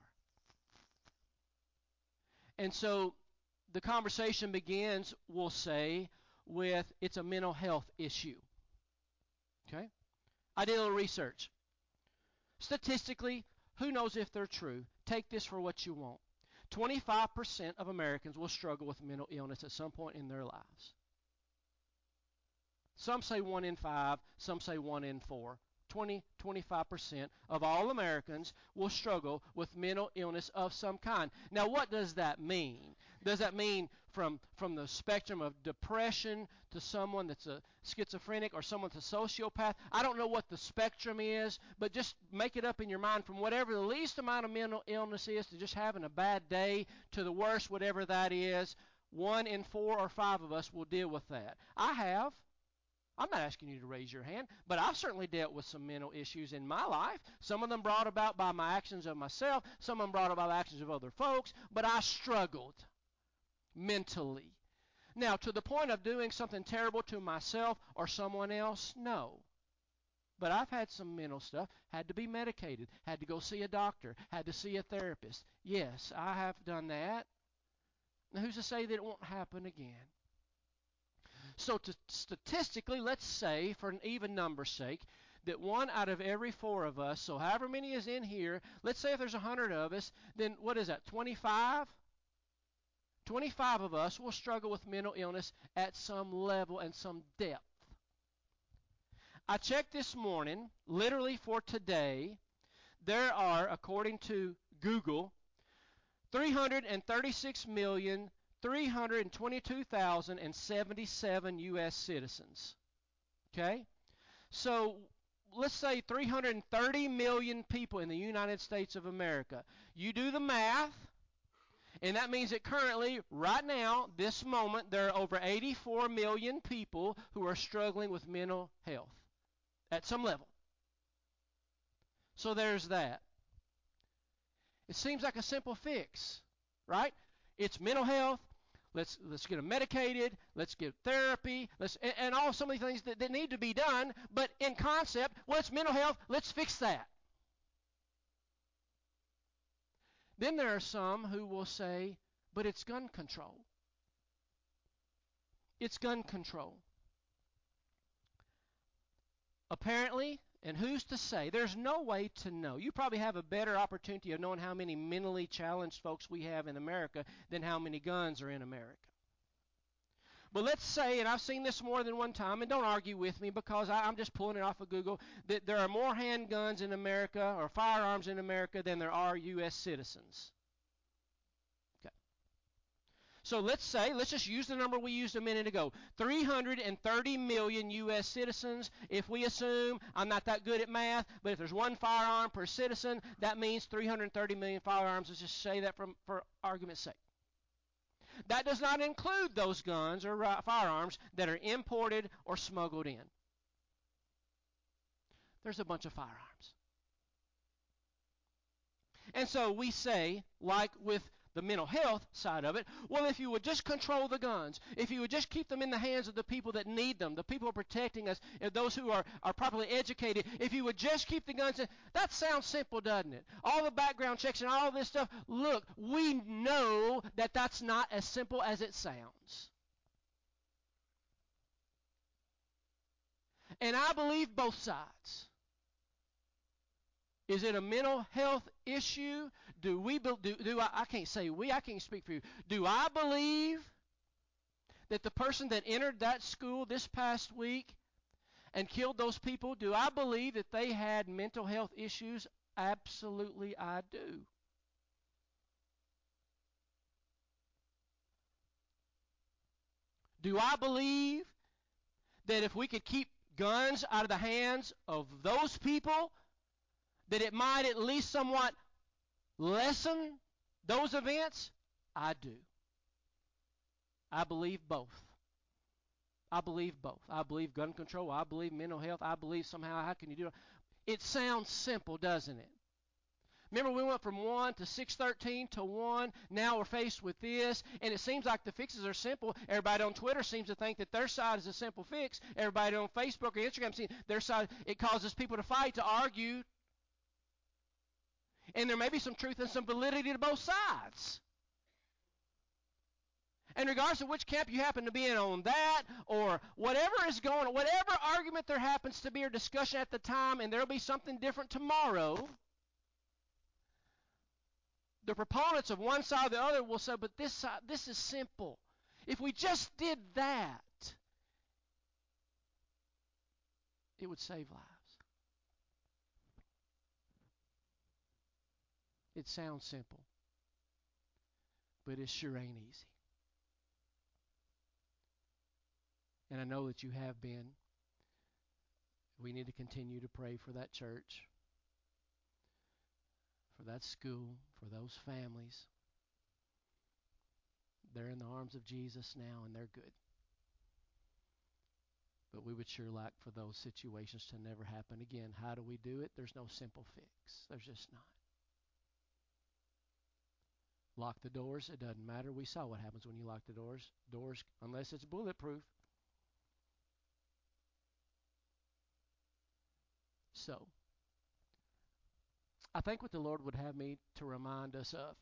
And so the conversation begins, we'll say, with it's a mental health issue. Okay? I did a little research. Statistically, who knows if they're true? Take this for what you want. 25% of Americans will struggle with mental illness at some point in their lives. Some say 1 in 5, some say 1 in 4. 25% of all Americans will struggle with mental illness of some kind. Now, what does that mean? Does that mean from the spectrum of depression to someone that's a schizophrenic or someone that's a sociopath? I don't know what the spectrum is, but just make it up in your mind from whatever the least amount of mental illness is to just having a bad day to the worst, whatever that is. 1 in 4 or 5 of us will deal with that. I have. I'm not asking you to raise your hand, but I've certainly dealt with some mental issues in my life. Some of them brought about by my actions of myself, some of them brought about by actions of other folks, but I struggled mentally. Now, to the point of doing something terrible to myself or someone else, no. But I've had some mental stuff, had to be medicated, had to go see a doctor, had to see a therapist. Yes, I have done that. Now, who's to say that it won't happen again? So statistically, let's say, for an even number's sake, that 1 out of every 4 of us, so however many is in here, let's say if there's 100 of us, then what is that, 25? 25 of us will struggle with mental illness at some level and some depth. I checked this morning, literally for today, there are, according to Google, 336,322,077 U.S. citizens. Okay? So let's say 330 million people in the United States of America. You do the math, and that means that currently, right now, this moment, there are over 84 million people who are struggling with mental health at some level. So there's that. It seems like a simple fix, right? It's mental health. Let's get them medicated. Let's get therapy. And all some of these things that need to be done. But in concept, well, it's mental health. Let's fix that. Then there are some who will say, but it's gun control. It's gun control. Apparently, and who's to say? There's no way to know. You probably have a better opportunity of knowing how many mentally challenged folks we have in America than how many guns are in America. But let's say, and I've seen this more than one time, and don't argue with me because I'm just pulling it off of Google, that there are more handguns in America or firearms in America than there are U.S. citizens. So let's just use the number we used a minute ago, 330 million U.S. citizens. If we assume, I'm not that good at math, but if there's one firearm per citizen, that means 330 million firearms. Let's just say that for argument's sake. That does not include those guns or firearms that are imported or smuggled in. There's a bunch of firearms. And so we say, like with the mental health side of it, well, if you would just control the guns, if you would just keep them in the hands of the people that need them, the people protecting us, those who are properly educated, if you would just keep the guns in, that sounds simple, doesn't it? All the background checks and all this stuff, look, we know that that's not as simple as it sounds. And I believe both sides. Is it a mental health issue? I can't say we, I can't speak for you. Do I believe that the person that entered that school this past week and killed those people, do I believe that they had mental health issues? Absolutely I do. Do I believe that if we could keep guns out of the hands of those people, that it might at least somewhat lessen those events? I do. I believe both. I believe both. I believe gun control. I believe mental health. I believe somehow, how can you do it? It sounds simple, doesn't it? Remember, we went from 1 to 613 to 1. Now we're faced with this, and it seems like the fixes are simple. Everybody on Twitter seems to think that their side is a simple fix. Everybody on Facebook or Instagram seems their side. It causes people to fight, to argue. And there may be some truth and some validity to both sides. And regardless of which camp you happen to be in on that, or whatever is going on, whatever argument there happens to be or discussion at the time, and there'll be something different tomorrow, the proponents of one side or the other will say, but this is simple. If we just did that, it would save lives. It sounds simple, but it sure ain't easy. And I know that you have been. We need to continue to pray for that church, for that school, for those families. They're in the arms of Jesus now, and they're good. But we would sure like for those situations to never happen again. How do we do it? There's no simple fix. There's just not. Lock the doors. It doesn't matter. We saw what happens when you lock the doors. Doors, unless it's bulletproof. So, I think what the Lord would have me to remind us of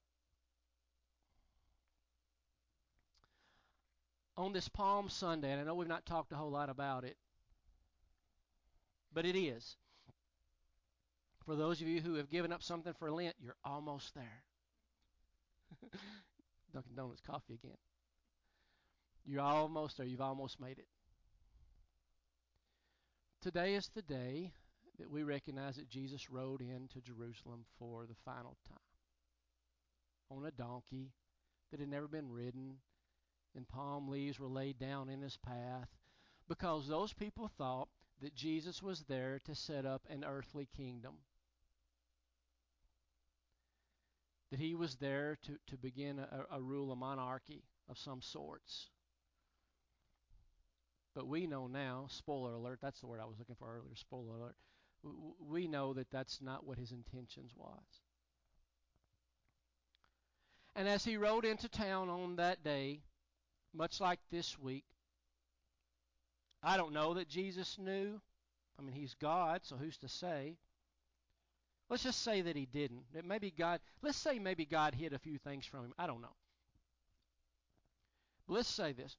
on this Palm Sunday, and I know we've not talked a whole lot about it, but it is. For those of you who have given up something for Lent, you're almost there. Dunkin' Donuts coffee again. You're almost there. You've almost made it. Today is the day that we recognize that Jesus rode into Jerusalem for the final time on a donkey that had never been ridden, and palm leaves were laid down in his path, because those people thought that Jesus was there to set up an earthly kingdom, that he was there to begin a rule, a monarchy of some sorts. But we know now, spoiler alert, that's the word I was looking for earlier, spoiler alert, we know that that's not what his intentions was. And as he rode into town on that day, much like this week, I don't know that Jesus knew. I mean, he's God, so who's to say? Let's just say that he didn't. That maybe God, let's say maybe God hid a few things from him. I don't know. But let's say this.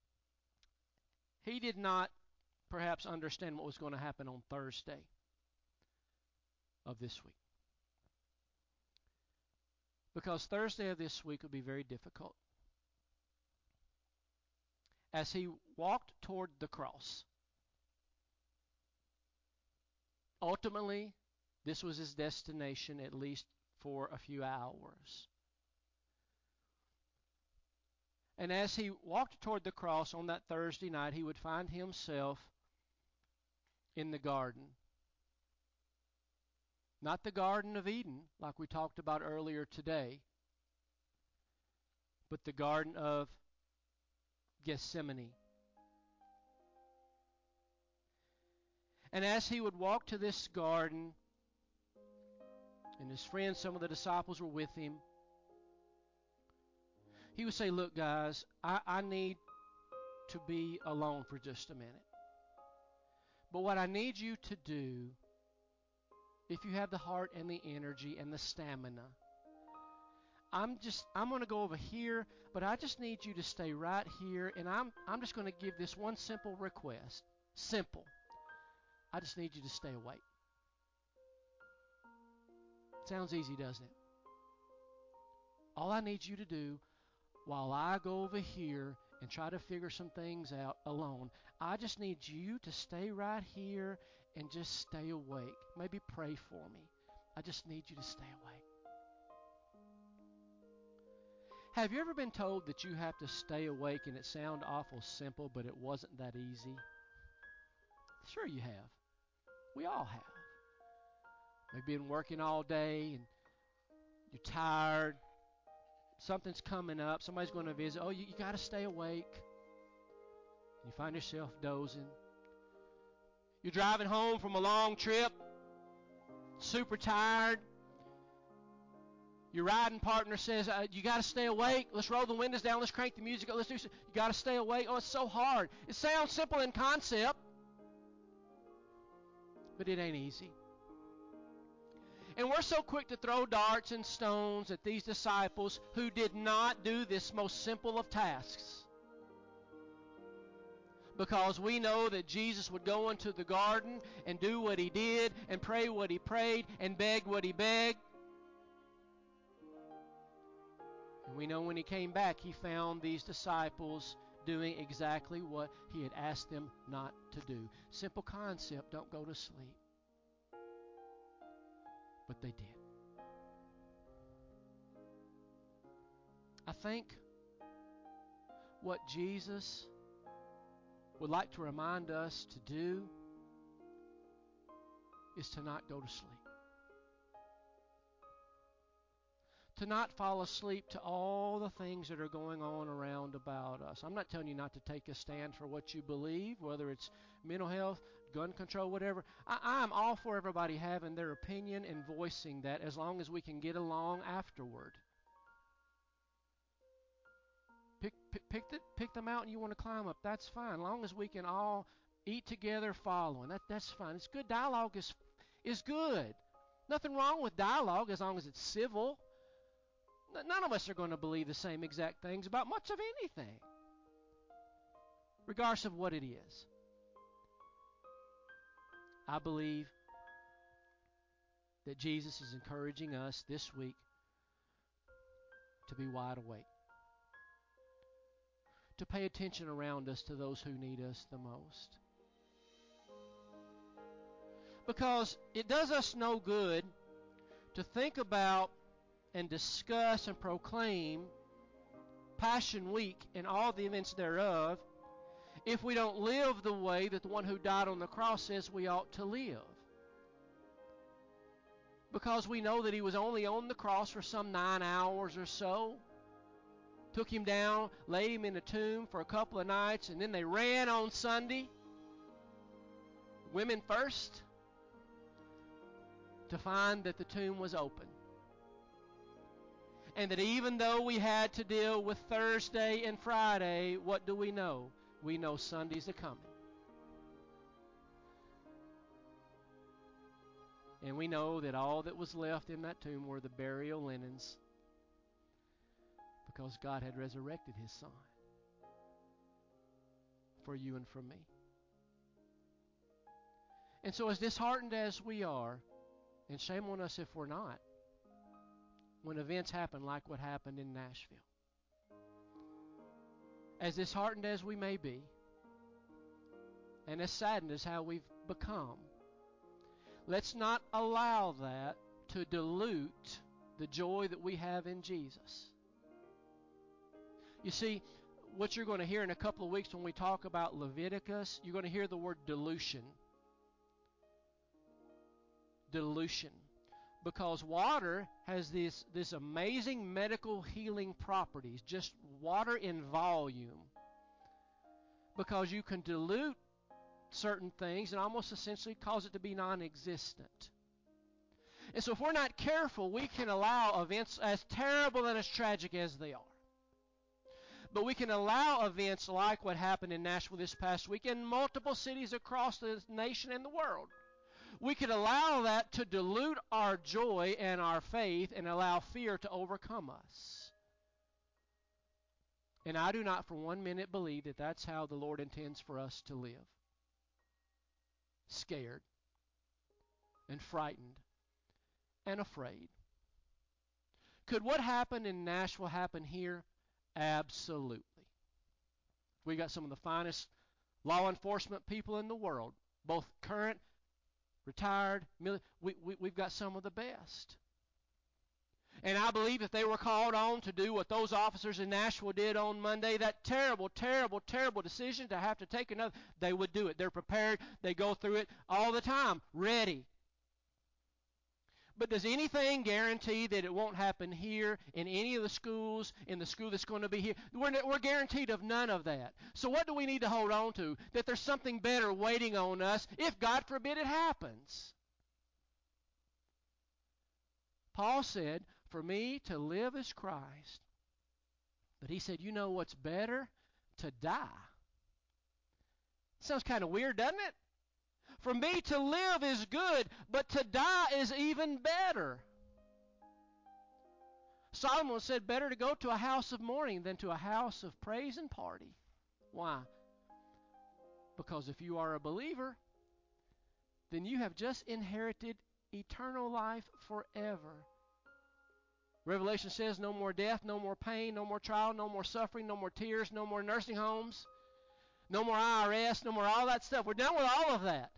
He did not perhaps understand what was going to happen on Thursday of this week. Because Thursday of this week would be very difficult. As he walked toward the cross, ultimately, this was his destination, at least for a few hours. And as he walked toward the cross on that Thursday night, he would find himself in the garden. Not the Garden of Eden, like we talked about earlier today, but the Garden of Gethsemane. And as he would walk to this garden, and his friends, some of the disciples were with him, he would say, look guys, I need to be alone for just a minute. But what I need you to do, if you have the heart and the energy and the stamina, I'm going to go over here, but I just need you to stay right here, and I'm just going to give this one simple request. Simple. I just need you to stay awake. Sounds easy, doesn't it? All I need you to do while I go over here and try to figure some things out alone, I just need you to stay right here and just stay awake. Maybe pray for me. I just need you to stay awake. Have you ever been told that you have to stay awake and it sounded awful simple, but it wasn't that easy? Sure you have. We all have. Maybe been working all day and you're tired. Something's coming up. Somebody's going to visit. Oh, you got to stay awake. You find yourself dozing. You're driving home from a long trip, super tired. Your riding partner says, you got to stay awake. Let's roll the windows down. Let's crank the music up. Let's do. You got to stay awake. Oh, it's so hard. It sounds simple in concept, but it ain't easy. And we're so quick to throw darts and stones at these disciples who did not do this most simple of tasks. Because we know that Jesus would go into the garden and do what he did and pray what he prayed and beg what he begged. And we know when he came back, he found these disciples doing exactly what he had asked them not to do. Simple concept, don't go to sleep. But they did. I think what Jesus would like to remind us to do is to not go to sleep. To not fall asleep to all the things that are going on around about us. I'm not telling you not to take a stand for what you believe, whether it's mental health, gun control, whatever. I'm all for everybody having their opinion and voicing that as long as we can get along afterward. Pick the mountain you want to climb up. That's fine. As long as we can all eat together following. That's fine. It's good. Dialogue is good. Nothing wrong with dialogue as long as it's civil. None of us are going to believe the same exact things about much of anything, regardless of what it is. I believe that Jesus is encouraging us this week to be wide awake, to pay attention around us to those who need us the most. Because it does us no good to think about and discuss and proclaim Passion Week and all the events thereof if we don't live the way that the one who died on the cross says we ought to live? Because we know that he was only on the cross for some 9 hours or so. Took him down, laid him in a tomb for a couple of nights, and then they ran on Sunday, women first, to find that the tomb was open. And that even though we had to deal with Thursday and Friday, what do we know? We know Sunday's a coming. And we know that all that was left in that tomb were the burial linens, because God had resurrected his Son for you and for me. And so as disheartened as we are, and shame on us if we're not, when events happen like what happened in Nashville, as disheartened as we may be, and as saddened as how we've become, let's not allow that to dilute the joy that we have in Jesus. You see, what you're going to hear in a couple of weeks when we talk about Leviticus, you're going to hear the word dilution. Dilution. Because water has this amazing medical healing properties, just water in volume. Because you can dilute certain things and almost essentially cause it to be non-existent. And so if we're not careful, we can allow events as terrible and as tragic as they are. But we can allow events like what happened in Nashville this past week in multiple cities across the nation and the world. We could allow that to dilute our joy and our faith and allow fear to overcome us. And I do not for 1 minute believe that that's how the Lord intends for us to live. Scared and frightened and afraid. Could what happened in Nashville happen here? Absolutely. We got some of the finest law enforcement people in the world, both current, retired, we've got some of the best. And I believe if they were called on to do what those officers in Nashville did on Monday, that terrible, terrible, terrible decision to have to take another, they would do it. They're prepared. They go through it all the time, ready. But does anything guarantee that it won't happen here in any of the schools, in the school that's going to be here? We're guaranteed of none of that. So what do we need to hold on to? That there's something better waiting on us if, God forbid, it happens. Paul said, for me to live is Christ. But he said, you know what's better? To die. Sounds kind of weird, doesn't it? For me to live is good, but to die is even better. Solomon said, better to go to a house of mourning than to a house of praise and party. Why? Because if you are a believer, then you have just inherited eternal life forever. Revelation says no more death, no more pain, no more trial, no more suffering, no more tears, no more nursing homes, no more IRS, no more all that stuff. We're done with all of that.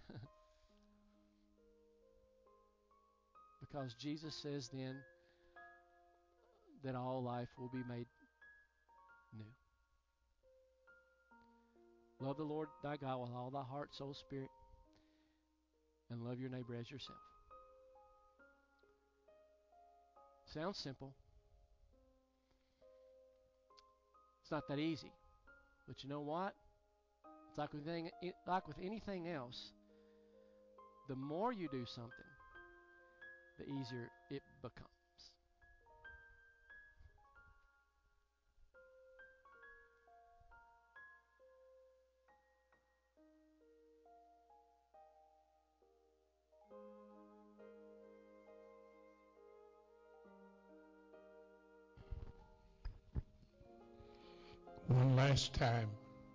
Because Jesus says then that all life will be made new. Love the Lord thy God with all thy heart, soul, spirit, and love your neighbor as yourself. Sounds simple. It's not that easy. But you know what? It's like with anything else. The more you do something, the easier it becomes. One last time.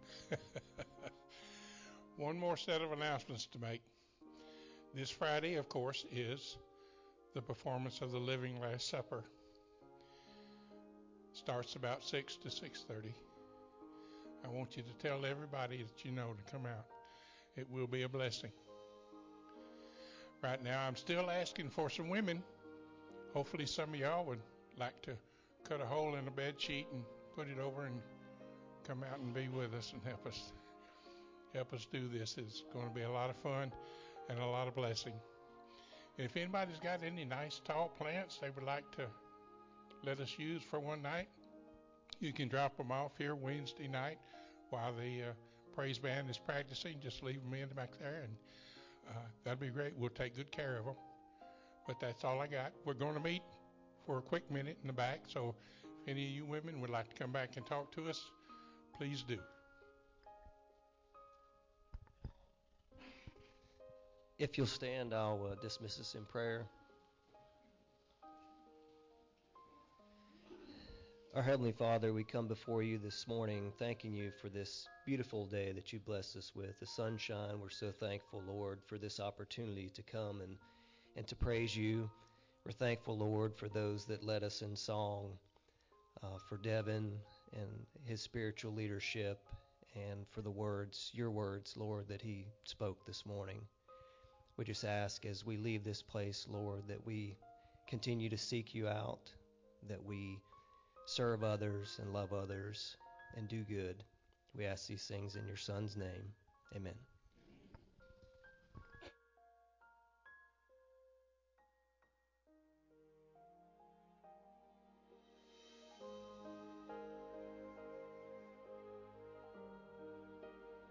One more set of announcements to make. This Friday, of course, is the performance of the Living Last Supper. Starts about 6 to 6:30. I want you to tell everybody that you know to come out. It will be a blessing. Right now, I'm still asking for some women. Hopefully some of y'all would like to cut a hole in the bed sheet and put it over and come out and be with us and help us do this. It's going to be a lot of fun and a lot of blessing. If anybody's got any nice tall plants they would like to let us use for one night, you can drop them off here Wednesday night while the praise band is practicing. Just leave them in back there, and that'd be great. We'll take good care of them. But that's all I got. We're going to meet for a quick minute in the back, so if any of you women would like to come back and talk to us, please do. If you'll stand, I'll dismiss us in prayer. Our Heavenly Father, we come before you this morning thanking you for this beautiful day that you blessed us with, the sunshine. We're so thankful, Lord, for this opportunity to come and to praise you. We're thankful, Lord, for those that led us in song, for Devin and his spiritual leadership, and for the words, your words, Lord, that he spoke this morning. We just ask as we leave this place, Lord, that we continue to seek you out, that we serve others and love others and do good. We ask these things in your Son's name. Amen.